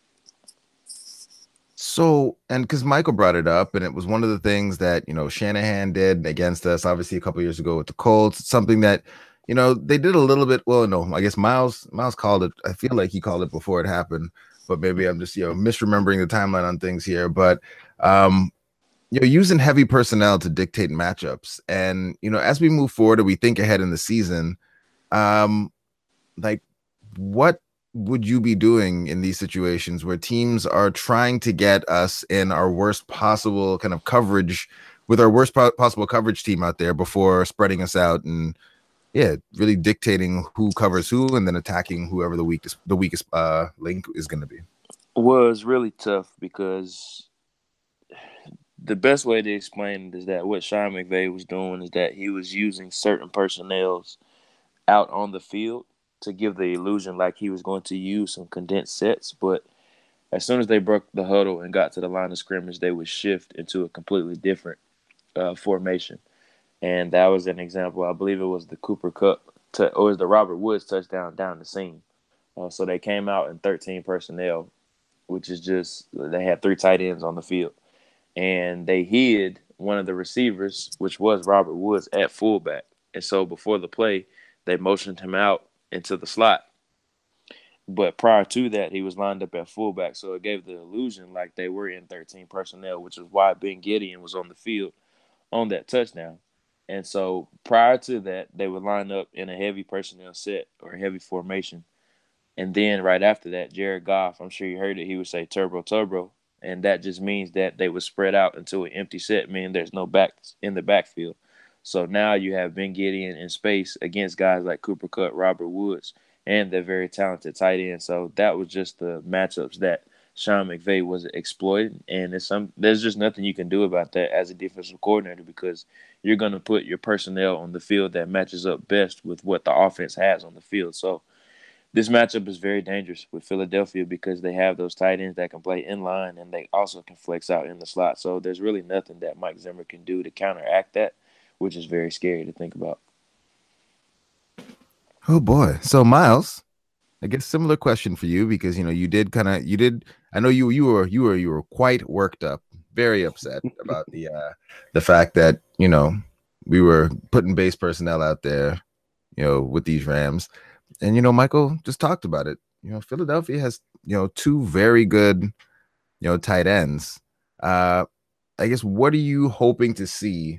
[SPEAKER 5] So, and because Michael brought it up, and it was one of the things that, you know, Shanahan did against us, obviously, a couple years ago with the Colts. It's something that, you know, they did a little bit. Well, no, I guess Miles, Miles called it. I feel like he called it before it happened, but maybe I'm just, you know, misremembering the timeline on things here. But, um, you know, using heavy personnel to dictate matchups. And, you know, as we move forward and we think ahead in the season, um, like, what would you be doing in these situations where teams are trying to get us in our worst possible kind of coverage with our worst po- possible coverage team out there before spreading us out and, yeah, really dictating who covers who and then attacking whoever the weakest the weakest uh, link is going to be?
[SPEAKER 2] Well, it's really tough because the best way to explain it is that what Sean McVay was doing is that he was using certain personnels out on the field to give the illusion like he was going to use some condensed sets. But as soon as they broke the huddle and got to the line of scrimmage, they would shift into a completely different uh, formation. And that was an example. I believe it was the Cooper Kupp t- or it was the Robert Woods touchdown down the seam. Uh, so they came out in thirteen personnel, which is just they had three tight ends on the field. And they hid one of the receivers, which was Robert Woods, at fullback. And so before the play, they motioned him out into the slot. But prior to that, he was lined up at fullback. So it gave the illusion like they were in thirteen personnel, which is why Ben Gideon was on the field on that touchdown. And so prior to that, they would line up in a heavy personnel set or a heavy formation. And then right after that, Jared Goff, I'm sure you heard it, he would say turbo, turbo. And that just means that they would spread out into an empty set, meaning there's no backs in the backfield. So now you have Ben Gideon in space against guys like Cooper Kupp, Robert Woods, and they're very talented tight end. So that was just the matchups that Sean McVay was exploiting. And it's some, there's just nothing you can do about that as a defensive coordinator because you're going to put your personnel on the field that matches up best with what the offense has on the field. So this matchup is very dangerous with Philadelphia because they have those tight ends that can play in line and they also can flex out in the slot. So there's really nothing that Mike Zimmer can do to counteract that, which is very scary to think about.
[SPEAKER 5] Oh boy. So Miles, I guess similar question for you because you know you did kind of you did I know you you were you were you were quite worked up, very upset about the uh the fact that, you know, we were putting base personnel out there, you know, with these Rams. And, you know, Michael just talked about it. You know, Philadelphia has, you know, two very good, you know, tight ends. Uh, I guess what are you hoping to see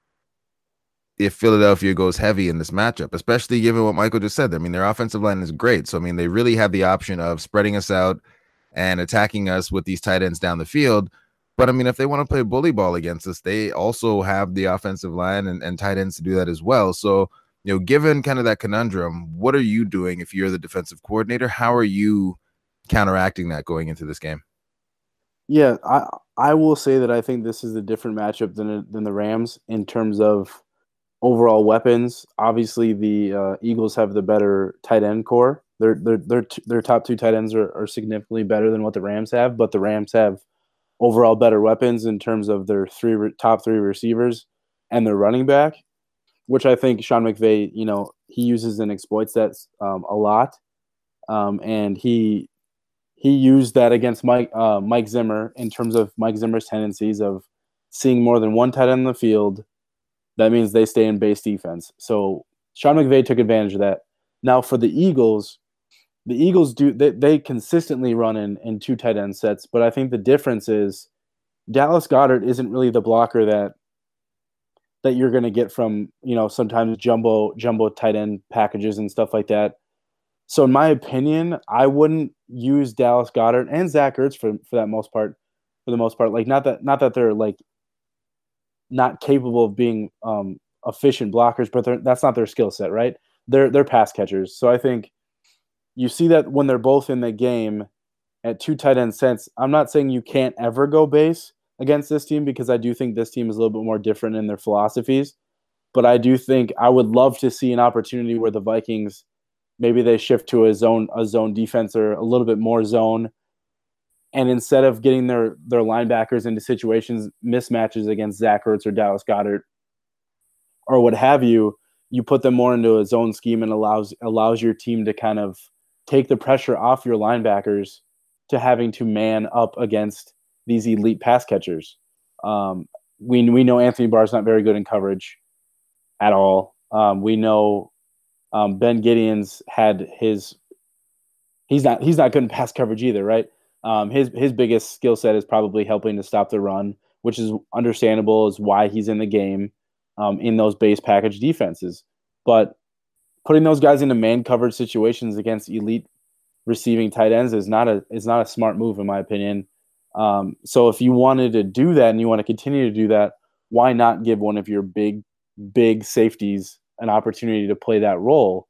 [SPEAKER 5] if Philadelphia goes heavy in this matchup, especially given what Michael just said? I mean, their offensive line is great. So, I mean, they really have the option of spreading us out and attacking us with these tight ends down the field. But, I mean, if they want to play bully ball against us, they also have the offensive line and, and tight ends to do that as well. So, you know, given kind of that conundrum, what are you doing if you're the defensive coordinator? How are you counteracting that going into this game?
[SPEAKER 6] Yeah, I I will say that I think this is a different matchup than than the Rams in terms of overall weapons. Obviously, the uh, Eagles have the better tight end core. Their their their their top two tight ends are, are significantly better than what the Rams have, but the Rams have overall better weapons in terms of their three re- top three receivers and their running back, which I think Sean McVay, you know, he uses and exploits that um, a lot. Um, and he he used that against Mike uh, Mike Zimmer in terms of Mike Zimmer's tendencies of seeing more than one tight end in the field. That means they stay in base defense. So Sean McVay took advantage of that. Now for the Eagles, the Eagles do they, they consistently run in, in two tight end sets, but I think the difference is Dallas Goedert isn't really the blocker that that you're going to get from, you know, sometimes jumbo jumbo tight end packages and stuff like that. So in my opinion, I wouldn't use Dallas Goedert and Zach Ertz for for that most part, for the most part. Like not that not that they're like not capable of being um, efficient blockers, but that's not their skill set, right? They're they're pass catchers. So I think you see that when they're both in the game at two tight end sets. I'm not saying you can't ever go base against this team because I do think this team is a little bit more different in their philosophies. But I do think I would love to see an opportunity where the Vikings, maybe they shift to a zone a zone defense or a little bit more zone. And instead of getting their, their linebackers into situations, mismatches against Zach Ertz or Dallas Goedert or what have you, you put them more into a zone scheme and allows allows your team to kind of take the pressure off your linebackers to having to man up against these elite pass catchers. Um, we we know Anthony Barr is not very good in coverage at all. Um, we know um, Ben Gideon's had his he's not he's not good in pass coverage either, right? Um, his his biggest skill set is probably helping to stop the run, which is understandable, is why he's in the game um, in those base package defenses. But putting those guys into man coverage situations against elite receiving tight ends is not a is not a smart move in my opinion. Um, so if you wanted to do that and you want to continue to do that, why not give one of your big big safeties an opportunity to play that role?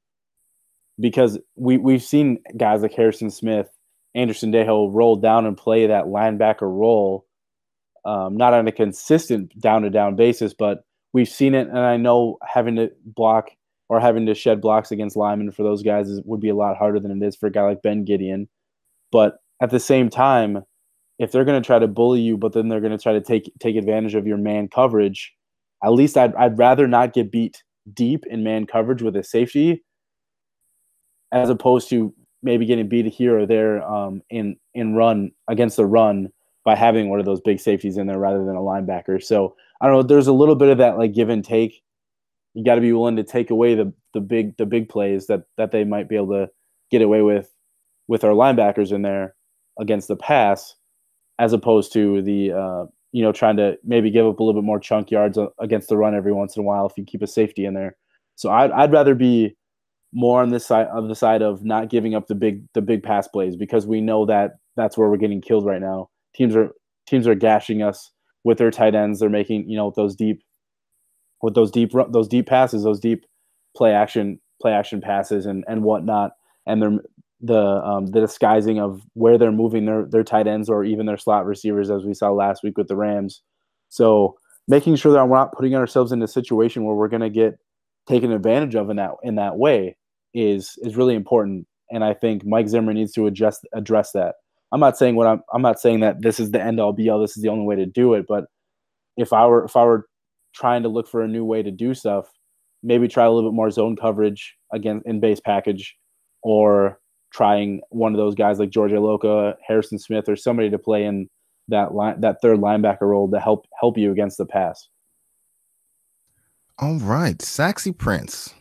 [SPEAKER 6] Because we we've seen guys like Harrison Smith, Anderson Dejo roll down and play that linebacker role, um, not on a consistent down-to-down basis, but we've seen it, and I know having to block or having to shed blocks against linemen for those guys is, would be a lot harder than it is for a guy like Ben Gideon. But at the same time, if they're going to try to bully you, but then they're going to try to take take advantage of your man coverage, at least I'd I'd rather not get beat deep in man coverage with a safety, as opposed to maybe getting beat here or there um, in in run against the run by having one of those big safeties in there rather than a linebacker. So I don't know. There's a little bit of that like give and take. You got to be willing to take away the the big the big plays that that they might be able to get away with with our linebackers in there against the pass, as opposed to the uh, you know trying to maybe give up a little bit more chunk yards against the run every once in a while if you keep a safety in there. So I'd I'd rather be more on this side of the side of not giving up the big the big pass plays, because we know that that's where we're getting killed right now. Teams are teams are gashing us with their tight ends. They're making you know those deep with those deep those deep passes, those deep play action play action passes and and whatnot, and they're the um, the disguising of where they're moving their their tight ends or even their slot receivers, as we saw last week with the Rams. So making sure that we're not putting ourselves in a situation where we're going to get taken advantage of in that in that way is is really important. And I think Mike Zimmer needs to adjust address that. I'm not saying what I'm I'm not saying that this is the end all be all. This is the only way to do it. But if I were if I were trying to look for a new way to do stuff, maybe try a little bit more zone coverage again in base package, or trying one of those guys like George Iloka, Harrison Smith, or somebody to play in that line, that third linebacker role to help help you against the pass.
[SPEAKER 5] All right, Saxy Prince,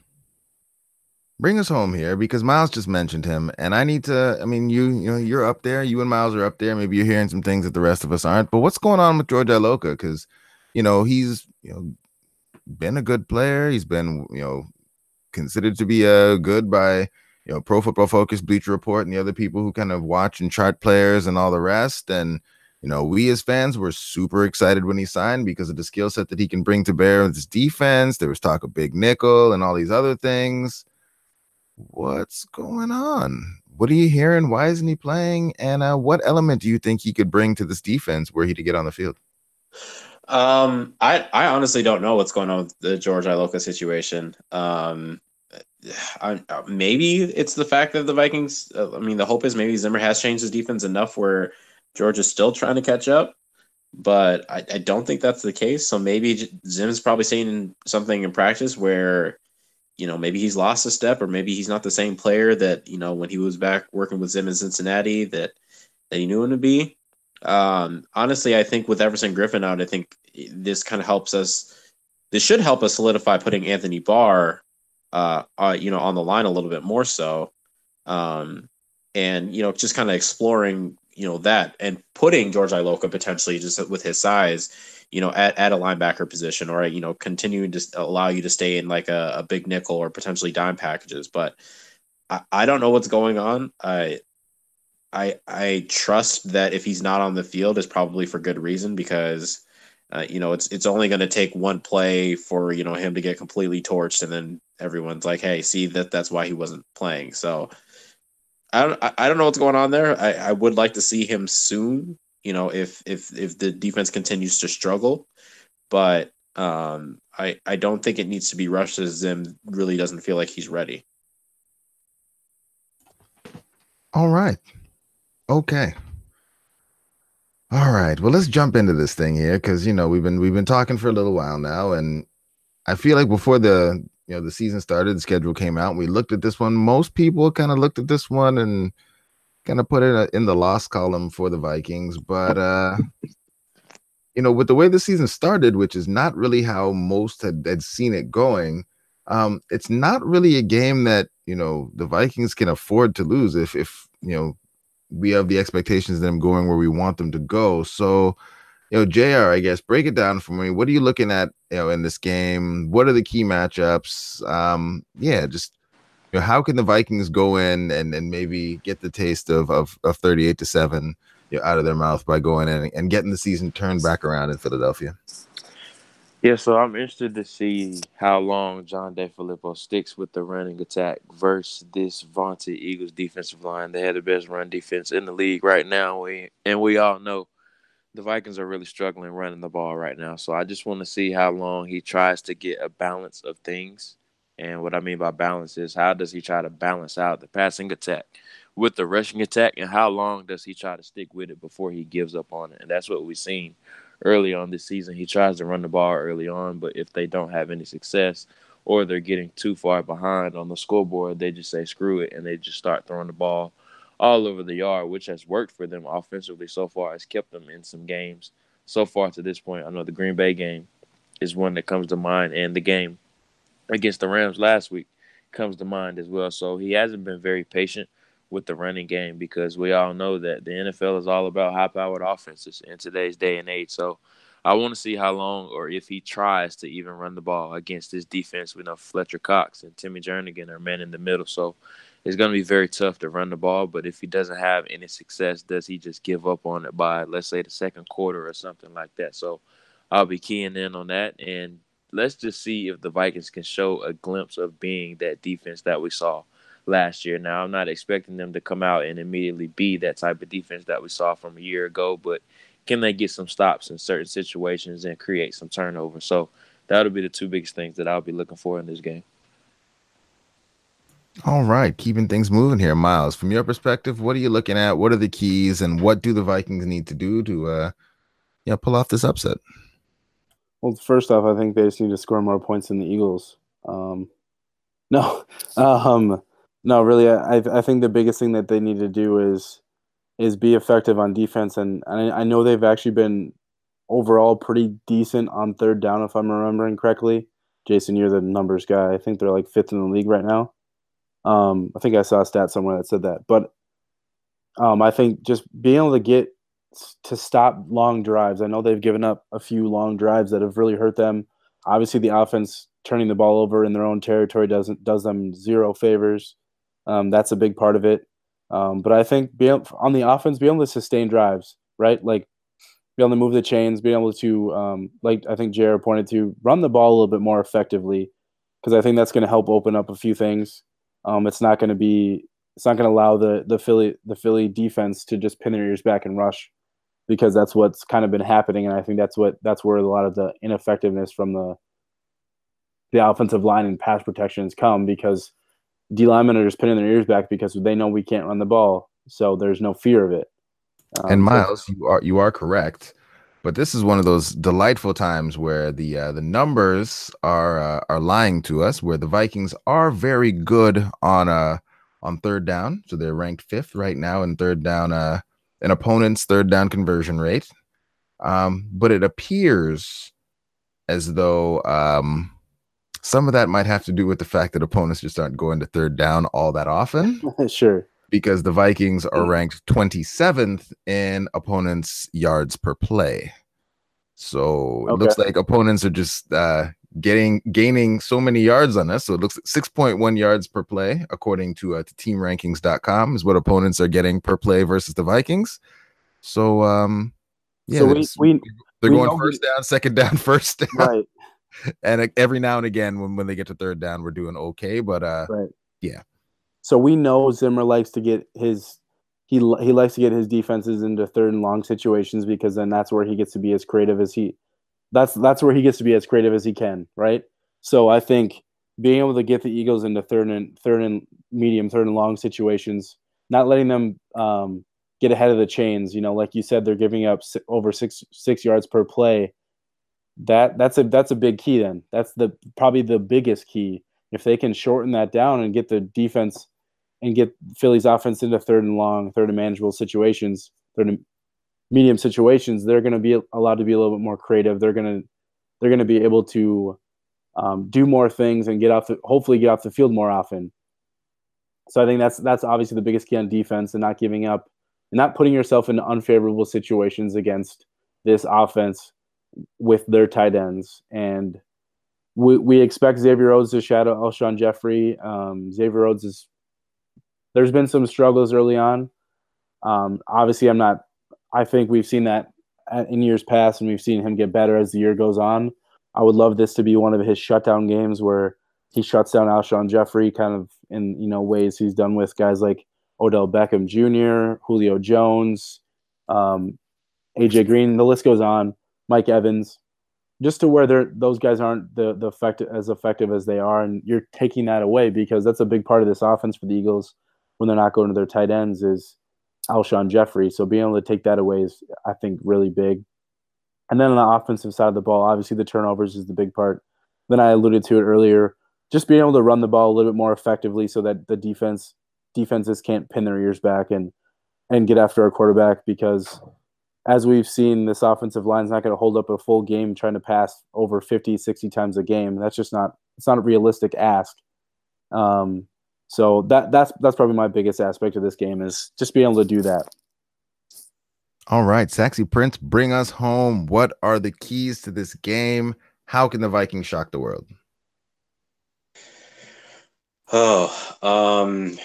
[SPEAKER 5] bring us home here, because Miles just mentioned him, and I need to. I mean, you you know you're up there. You and Miles are up there. Maybe you're hearing some things that the rest of us aren't. But what's going on with George Iloka? Because you know he's you know been a good player. He's been you know considered to be a uh, good by. You know, Pro Football Focus, Bleacher Report, and the other people who kind of watch and chart players and all the rest. And, you know, we as fans were super excited when he signed because of the skill set that he can bring to bear with his defense. There was talk of big nickel and all these other things. What's going on? What are you hearing? Why isn't he playing? And uh, what element do you think he could bring to this defense were he to get on the field?
[SPEAKER 7] Um, I, I honestly don't know what's going on with the George Iloka situation. Um, I, maybe it's the fact that the Vikings, uh, I mean, the hope is maybe Zimmer has changed his defense enough where George is still trying to catch up, but I, I don't think that's the case. So maybe Zim's probably saying something in practice where, you know, maybe he's lost a step, or maybe he's not the same player that, you know, when he was back working with Zim in Cincinnati that, that he knew him to be. Um, honestly, I think with Everson Griffen out, I think this kind of helps us. This should help us solidify putting Anthony Barr Uh, uh, you know, on the line a little bit more so, um, and you know, just kind of exploring, you know, that and putting George Iloka potentially just with his size, you know, at, at a linebacker position, or you know, continuing to allow you to stay in like a, a big nickel or potentially dime packages. But I, I don't know what's going on. I I I trust that if he's not on the field, it's probably for good reason, because. Uh, you know, it's it's only going to take one play for, you know, him to get completely torched, and then everyone's like, "Hey, see that that's why he wasn't playing." So I don't I don't know what's going on there. I, I would like to see him soon. You know, if if if the defense continues to struggle, but um, I I don't think it needs to be rushed, as Zim really doesn't feel like he's ready.
[SPEAKER 5] All right. Okay. All right. Well, let's jump into this thing here, because you know we've been we've been talking for a little while now, and I feel like before the you know the season started, the schedule came out, and we looked at this one. Most people kind of looked at this one and kind of put it in the loss column for the Vikings, but uh, you know, with the way the season started, which is not really how most had, had seen it going, um, it's not really a game that you know the Vikings can afford to lose if if you know. we have the expectations of them going where we want them to go. So, you know, J R, I guess, break it down for me. What are you looking at, you know, in this game? What are the key matchups? Um, yeah, just, you know, how can the Vikings go in and, and maybe get the taste of, of, of thirty-eight to seven you know, out of their mouth by going in and getting the season turned back around in Philadelphia?
[SPEAKER 2] Yeah, so I'm interested to see how long John DeFilippo sticks with the running attack versus this vaunted Eagles defensive line. They had the best run defense in the league right now, we, and we all know the Vikings are really struggling running the ball right now. So I just want to see how long he tries to get a balance of things And what I mean by balance is how does he try to balance out the passing attack with the rushing attack, and how long does he try to stick with it before he gives up on it? And that's what we've seen early on this season. He tries to run the ball early on, but if they don't have any success or they're getting too far behind on the scoreboard, they just say screw it and they just start throwing the ball all over the yard, which has worked for them offensively so far. It's kept them in some games so far to this point. I know the Green Bay game is one that comes to mind, and the game against the Rams last week comes to mind as well. So he hasn't been very patient with the running game because we all know that the N F L is all about high-powered offenses in today's day and age. So I want to see how long or if he tries to even run the ball against this defense. We know Fletcher Cox and Timmy Jernigan are men in the middle. So it's going to be very tough to run the ball. But if he doesn't have any success, does he just give up on it by, let's say, the second quarter or something like that? So I'll be keying in on that. And let's just see if the Vikings can show a glimpse of being that defense that we saw last year. Now, I'm not expecting them to come out and immediately be that type of defense that we saw from a year ago, but can they get some stops in certain situations and create some turnover? So that'll be the two biggest things that I'll be looking for in this game.
[SPEAKER 5] All right, keeping things moving here, Miles. From your perspective, what are you looking at? What are the keys, and what do the Vikings need to do to, uh, yeah, pull off this upset?
[SPEAKER 6] Well, first off, I think they just need to score more points than the Eagles. Um, no, um, no, really, I I think the biggest thing that they need to do is is be effective on defense, and, and I know they've actually been overall pretty decent on third down, if I'm remembering correctly. Jason, you're the numbers guy. I think they're like fifth in the league right now. Um, I think I saw a stat somewhere that said that, but um, I think just being able to get to stop long drives. I know they've given up a few long drives that have really hurt them. Obviously, the offense turning the ball over in their own territory doesn't does them zero favors. Um, that's a big part of it. Um, but I think being on the offense, being able to sustain drives, right? Like be able to move the chains, being able to, um, like I think Jared pointed to, run the ball a little bit more effectively, because I think that's going to help open up a few things. Um, it's not going to be, it's not going to allow the the Philly the Philly defense to just pin their ears back and rush, because that's what's kind of been happening, and I think that's what that's where a lot of the ineffectiveness from the the offensive line and pass protections come, because D linemen are just pinning their ears back because they know we can't run the ball, so there's no fear of it. Um,
[SPEAKER 5] and Miles, so, you are you are correct, but this is one of those delightful times where the uh, the numbers are uh, are lying to us, where the Vikings are very good on uh on third down, so they're ranked fifth right now in third down, uh, an opponent's third down conversion rate. Um, but it appears as though um. some of that might have to do with the fact that opponents just aren't going to third down all that often.
[SPEAKER 6] Sure.
[SPEAKER 5] Because the Vikings are ranked twenty-seventh in opponents' yards per play. So it okay. looks like opponents are just uh, getting gaining so many yards on us. So it looks like six point one yards per play, according to, uh, to team rankings dot com, is what opponents are getting per play versus the Vikings. So, um, yeah,
[SPEAKER 6] so we, we,
[SPEAKER 5] they're
[SPEAKER 6] we
[SPEAKER 5] going first down, second down, first down.
[SPEAKER 6] Right.
[SPEAKER 5] And every now and again, when, when they get to third down, we're doing okay. But uh,
[SPEAKER 6] right.
[SPEAKER 5] yeah.
[SPEAKER 6] So we know Zimmer likes to get his he he likes to get his defenses into third and long situations, because then that's where he gets to be as creative as he that's that's where he gets to be as creative as he can, right? So I think being able to get the Eagles into third and third and medium, third and long situations, not letting them um, get ahead of the chains. You know, like you said, they're giving up over six six yards per play. That that's a that's a big key. Then that's the probably the biggest key. If they can shorten that down and get the defense and get Philly's offense into third and long, third and manageable situations, third and medium situations, they're going to be allowed to be a little bit more creative. They're going to they're going to be able to um, do more things and get off the hopefully get off the field more often. So I think that's that's obviously the biggest key on defense, and not giving up and not putting yourself into unfavorable situations against this offense with their tight ends. And we we expect Xavier Rhodes to shadow Alshon Jeffrey. Um, Xavier Rhodes is there's been some struggles early on. Um, obviously, I'm not. I think we've seen that in years past, and we've seen him get better as the year goes on. I would love this to be one of his shutdown games where he shuts down Alshon Jeffrey, kind of in you know ways he's done with guys like Odell Beckham Junior, Julio Jones, um, A J Green. The list goes on. Mike Evans. just to where they're those guys aren't the the effect as effective as they are, and you're taking that away because that's a big part of this offense for the Eagles when they're not going to their tight ends is Alshon Jeffrey. So being able to take that away is, I think, really big. And then on the offensive side of the ball, obviously the turnovers is the big part. Then I alluded to it earlier, just being able to run the ball a little bit more effectively so that the defense defenses can't pin their ears back and and get after our quarterback because as we've seen, this offensive line is not going to hold up a full game trying to pass over fifty, sixty times a game. That's just not it's not a realistic ask. Um, so that that's that's probably my biggest aspect of this game is just being able to do that.
[SPEAKER 5] All right, Sexy Prince, bring us home. What are the keys to this game? How can the Vikings shock the world?
[SPEAKER 7] Oh, um,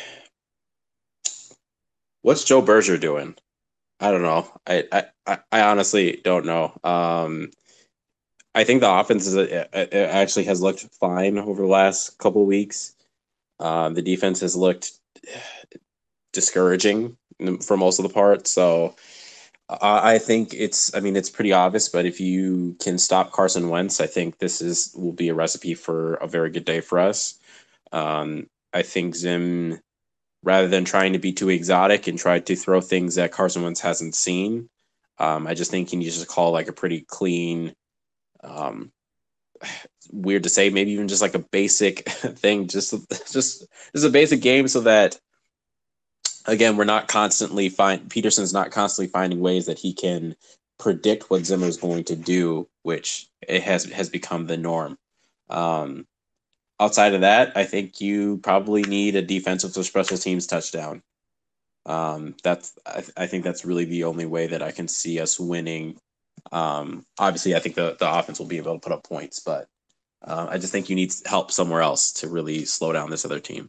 [SPEAKER 7] what's Joe Berger doing? I don't know. I, I, I honestly don't know. Um, I think the offense is it, it actually has looked fine over the last couple of weeks. Um, the defense has looked discouraging for most of the part. So uh, I think it's. I mean, it's pretty obvious. But if you can stop Carson Wentz, I think this is will be a recipe for a very good day for us. Um, I think Zim, rather than trying to be too exotic and try to throw things that Carson Wentz hasn't seen, um, I just think he needs to call like a pretty clean, um, weird to say, maybe even just like a basic thing, just just just a basic game, so that again we're not constantly find Peterson's not constantly finding ways that he can predict what Zimmer's going to do, which it has has become the norm. Um, Outside of that, I think you probably need a defensive or special teams touchdown. Um, that's I, I think that's really the only way that I can see us winning. Um, obviously, I think the, the offense will be able to put up points, but uh, I just think you need help somewhere else to really slow down this other team.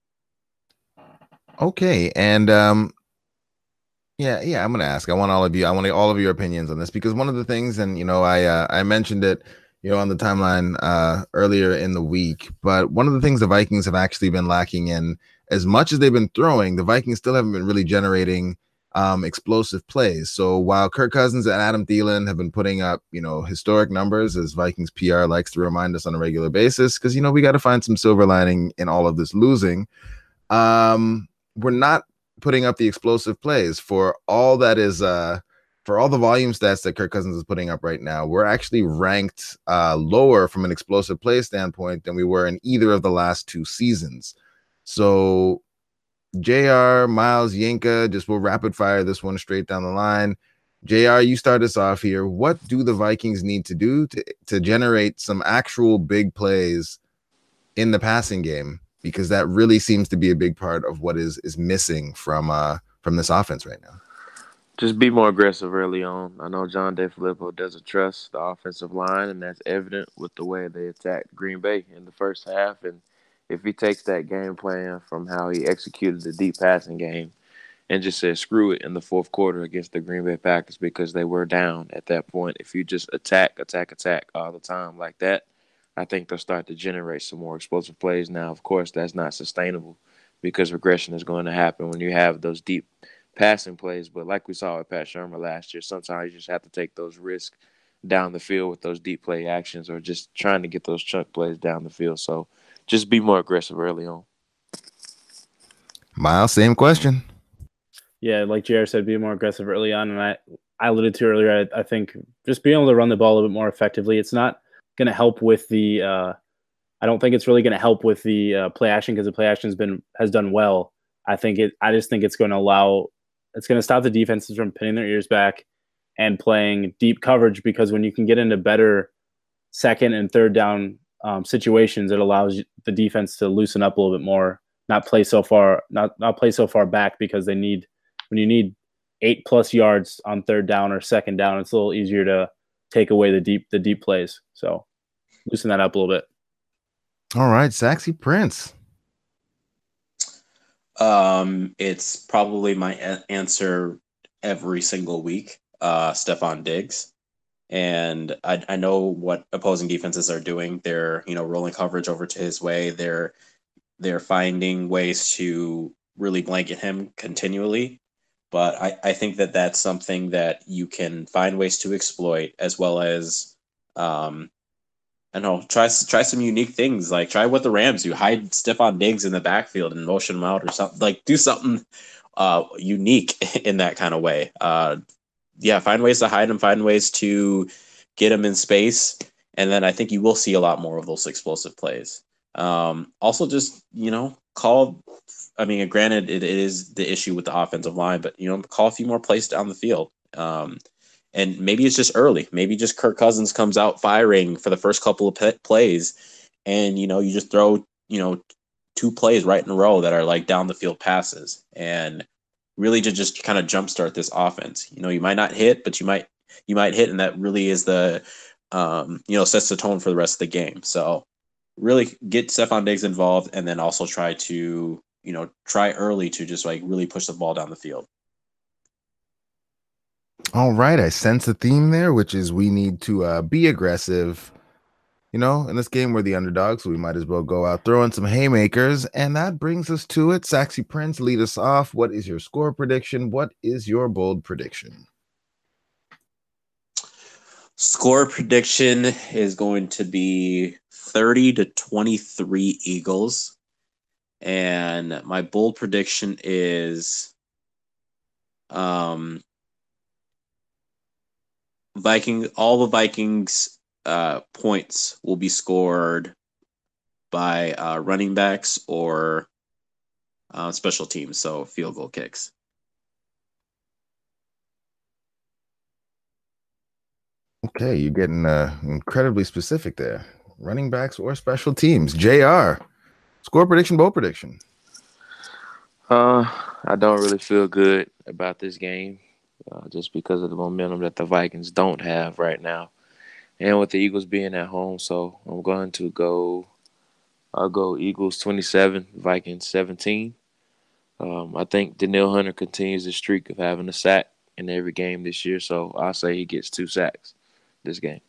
[SPEAKER 5] Okay, and um, yeah, yeah, I'm gonna ask. I want all of you. I want all of your opinions on this because one of the things, and you know, I uh, I mentioned it. You know, on the timeline uh, earlier in the week. But one of the things the Vikings have actually been lacking in, as much as they've been throwing, the Vikings still haven't been really generating um, explosive plays. So while Kirk Cousins and Adam Thielen have been putting up, you know, historic numbers, as Vikings P R likes to remind us on a regular basis, because, you know, we got to find some silver lining in all of this losing. Um, we're not putting up the explosive plays for all that is uh, for all the volume stats that Kirk Cousins is putting up right now. We're actually ranked uh, lower from an explosive play standpoint than we were in either of the last two seasons. So J R, Miles, Yinka, just we'll rapid fire this one straight down the line. J R, you start us off here. What do the Vikings need to do to, to generate some actual big plays in the passing game? Because that really seems to be a big part of what is is missing from uh, from this offense right now.
[SPEAKER 2] Just be more aggressive early on. I know John DeFilippo doesn't trust the offensive line, and that's evident with the way they attacked Green Bay in the first half. And if he takes that game plan from how he executed the deep passing game and just said screw it in the fourth quarter against the Green Bay Packers because they were down at that point, if you just attack, attack, attack all the time like that, I think they'll start to generate some more explosive plays. Now, of course, that's not sustainable because regression is going to happen when you have those deep passing plays, but like we saw with Pat Shurmur last year, sometimes you just have to take those risks down the field with those deep play actions or just trying to get those chunk plays down the field. So just be more aggressive early on.
[SPEAKER 5] Miles, same question.
[SPEAKER 6] Yeah, like J R said, be more aggressive early on. And I, I alluded to earlier, I, I think just being able to run the ball a little bit more effectively, it's not going to help with the uh, – I don't think it's really going to help with the uh, play action because the play action has been has done well. I think it. I just think it's going to allow – it's going to stop the defenses from pinning their ears back and playing deep coverage because when you can get into better second and third down um, situations, it allows the defense to loosen up a little bit more, not play so far, not not play so far back because they need when you need eight plus yards on third down or second down, it's a little easier to take away the deep the deep plays. So loosen that up a little bit.
[SPEAKER 5] All right, Sexy Prince.
[SPEAKER 7] Um, it's probably my a- answer every single week, uh, Stephon Diggs. And I, I know what opposing defenses are doing. They're, you know, rolling coverage over to his way. They're, they're finding ways to really blanket him continually. But I, I think that that's something that you can find ways to exploit as well as Um, I don't know, try try some unique things. Like try what the Rams do. Hide Stephon Diggs in the backfield and motion him out or something. Like do something uh, unique in that kind of way. Uh, yeah, find ways to hide him. Find ways to get him in space, and then I think you will see a lot more of those explosive plays. Um, also, just you know, call. I mean, granted, it, it is the issue with the offensive line, but you know, call a few more plays down the field. Um, and maybe it's just early. Maybe just Kirk Cousins comes out firing for the first couple of p- plays, and you know, you just throw you know two plays right in a row that are like down the field passes, and really to just kind of jumpstart this offense. You know, you might not hit, but you might you might hit, and that really is the um, you know sets the tone for the rest of the game. So really get Stephon Diggs involved, and then also try to you know try early to just like really push the ball down the field.
[SPEAKER 5] All right, I sense a theme there, which is we need to uh, be aggressive. You know, in this game we're the underdogs, so we might as well go out throwing some haymakers, and that brings us to it. Saxy Prince, lead us off. What is your score prediction? What is your bold prediction?
[SPEAKER 7] Score prediction is going to be thirty to twenty-three Eagles. And my bold prediction is um, Viking, all the Vikings uh, points will be scored by uh, running backs or uh, special teams, so field goal kicks.
[SPEAKER 5] Okay, you're getting uh, incredibly specific there. Running backs or special teams. J R, score prediction, bold prediction.
[SPEAKER 2] Uh, I don't really feel good about this game uh, just because of the momentum that the Vikings don't have right now, and with the Eagles being at home. So I'm going to go. I'll go Eagles twenty-seven, Vikings seventeen. Um, I think Danielle Hunter continues the streak of having a sack in every game this year, so I'll say he gets two sacks this game.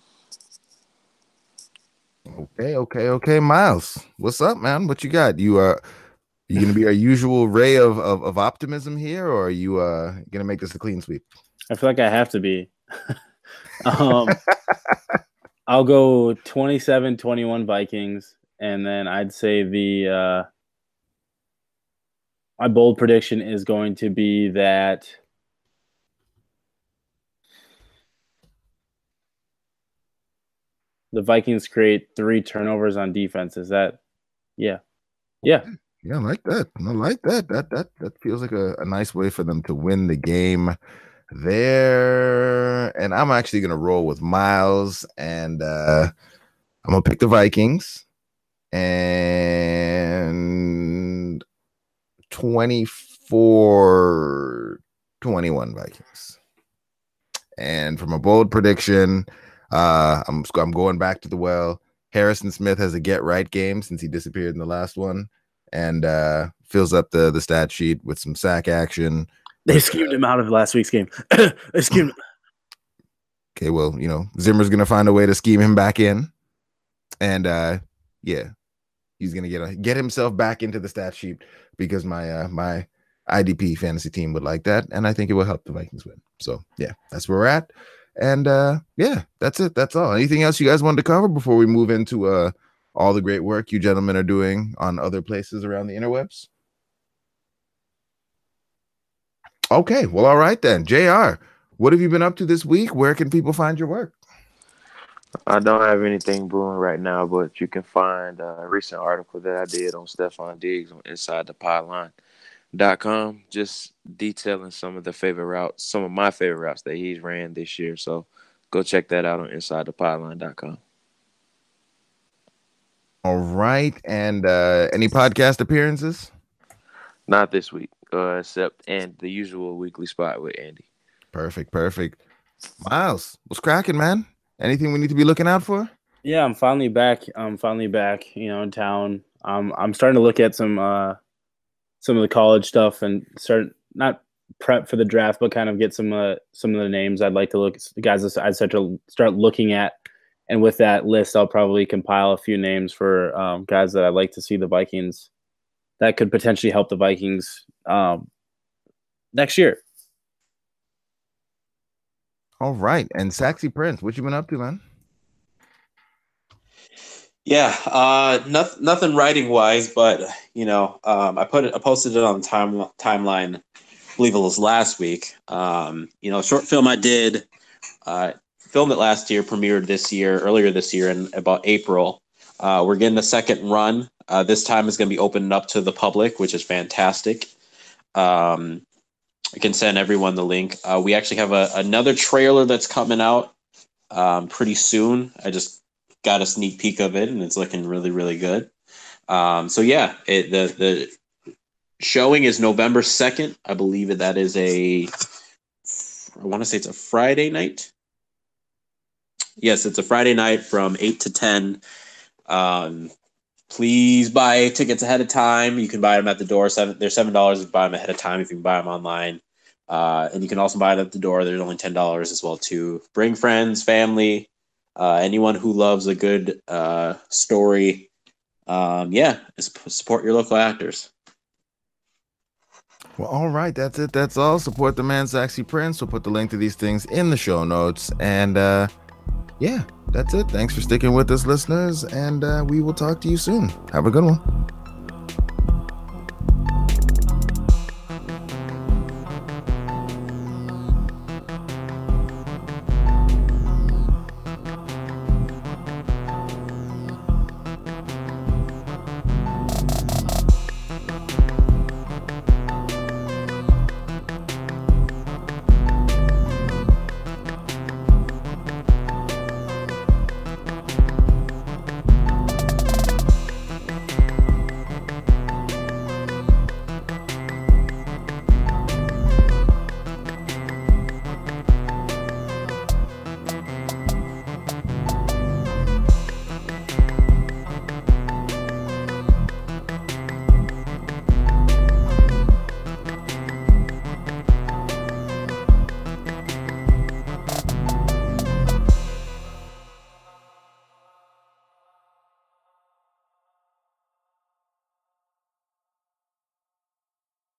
[SPEAKER 5] Okay, okay, okay. Miles, what's up, man? What you got? You uh you gonna be our usual ray of, of of optimism here, or are you uh gonna make this a clean sweep?
[SPEAKER 6] I feel like I have to be. um, I'll go twenty-seven twenty-one Vikings, and then I'd say the uh, my bold prediction is going to be that the Vikings create three turnovers on defense. Is that, yeah, yeah,
[SPEAKER 5] yeah, I like that. I like that. That that that feels like a, a nice way for them to win the game there. And I'm actually gonna roll with Miles, and uh, I'm gonna pick the Vikings and twenty-four twenty-one Vikings. And from a bold prediction, uh, I'm I'm going back to the well. Harrison Smith has a get right game since he disappeared in the last one, and uh, fills up the the stat sheet with some sack action.
[SPEAKER 6] They schemed him out of last week's game. They schemed him.
[SPEAKER 5] Okay, well, you know, Zimmer's gonna find a way to scheme him back in, and uh, yeah, he's gonna get a, get himself back into the stat sheet because my uh, my I D P fantasy team would like that, and I think it will help the Vikings win. So yeah, that's where we're at. And uh, yeah, that's it. That's all. Anything else you guys wanted to cover before we move into uh, all the great work you gentlemen are doing on other places around the interwebs? Okay, well, all right then. J R, what have you been up to this week? Where can people find your work?
[SPEAKER 2] I don't have anything brewing right now, but you can find a recent article that I did on Stephon Diggs on inside the pylon dot com, just detailing some of the favorite routes, some of my favorite routes that he's ran this year. So go check that out on inside the pylon dot com.
[SPEAKER 5] All right. And uh, any podcast appearances?
[SPEAKER 2] Not this week, uh, except and the usual weekly spot with Andy.
[SPEAKER 5] Perfect, perfect. Miles, what's cracking, man? Anything we need to be looking out for?
[SPEAKER 6] Yeah, I'm finally back. I'm finally back, you know, in town. Um, I'm starting to look at some uh, some of the college stuff and start not prep for the draft, but kind of get some uh, some of the names I'd like to look. The guys I'd start to start looking at, and with that list, I'll probably compile a few names for um, guys that I'd like to see the Vikings that could potentially help the Vikings um, next year.
[SPEAKER 5] All right. And Saxy Prince, what you been up to, man?
[SPEAKER 7] Yeah, uh, nothing, nothing writing wise, but you know, um, I put it, I posted it on the time timeline. I believe it was last week. Um, you know, short film I did, uh, filmed it last year, premiered this year, earlier this year in about April. Uh, we're getting a second run. Uh, this time is going to be opened up to the public, which is fantastic. Um, I can send everyone the link. Uh, we actually have a, another trailer that's coming out um, pretty soon. I just got a sneak peek of it, and it's looking really, really good. Um, so yeah, it, the the showing is November second. I believe that is a. I want to say it's a Friday night. Yes, it's a Friday night from eight to ten. Um, please buy tickets ahead of time. You can buy them at the door. Seven, they're seven dollars if you buy them ahead of time. If you can buy them online, uh, and you can also buy it at the door. There's only ten dollars as well too. Bring friends, family. Uh, anyone who loves a good uh, story, um, yeah, support your local actors.
[SPEAKER 5] Well, all right, that's it. That's all. Support the man, Zaxy Prince. We'll put the link to these things in the show notes. And uh, yeah, that's it. Thanks for sticking with us, listeners. And uh, we will talk to you soon. Have a good one.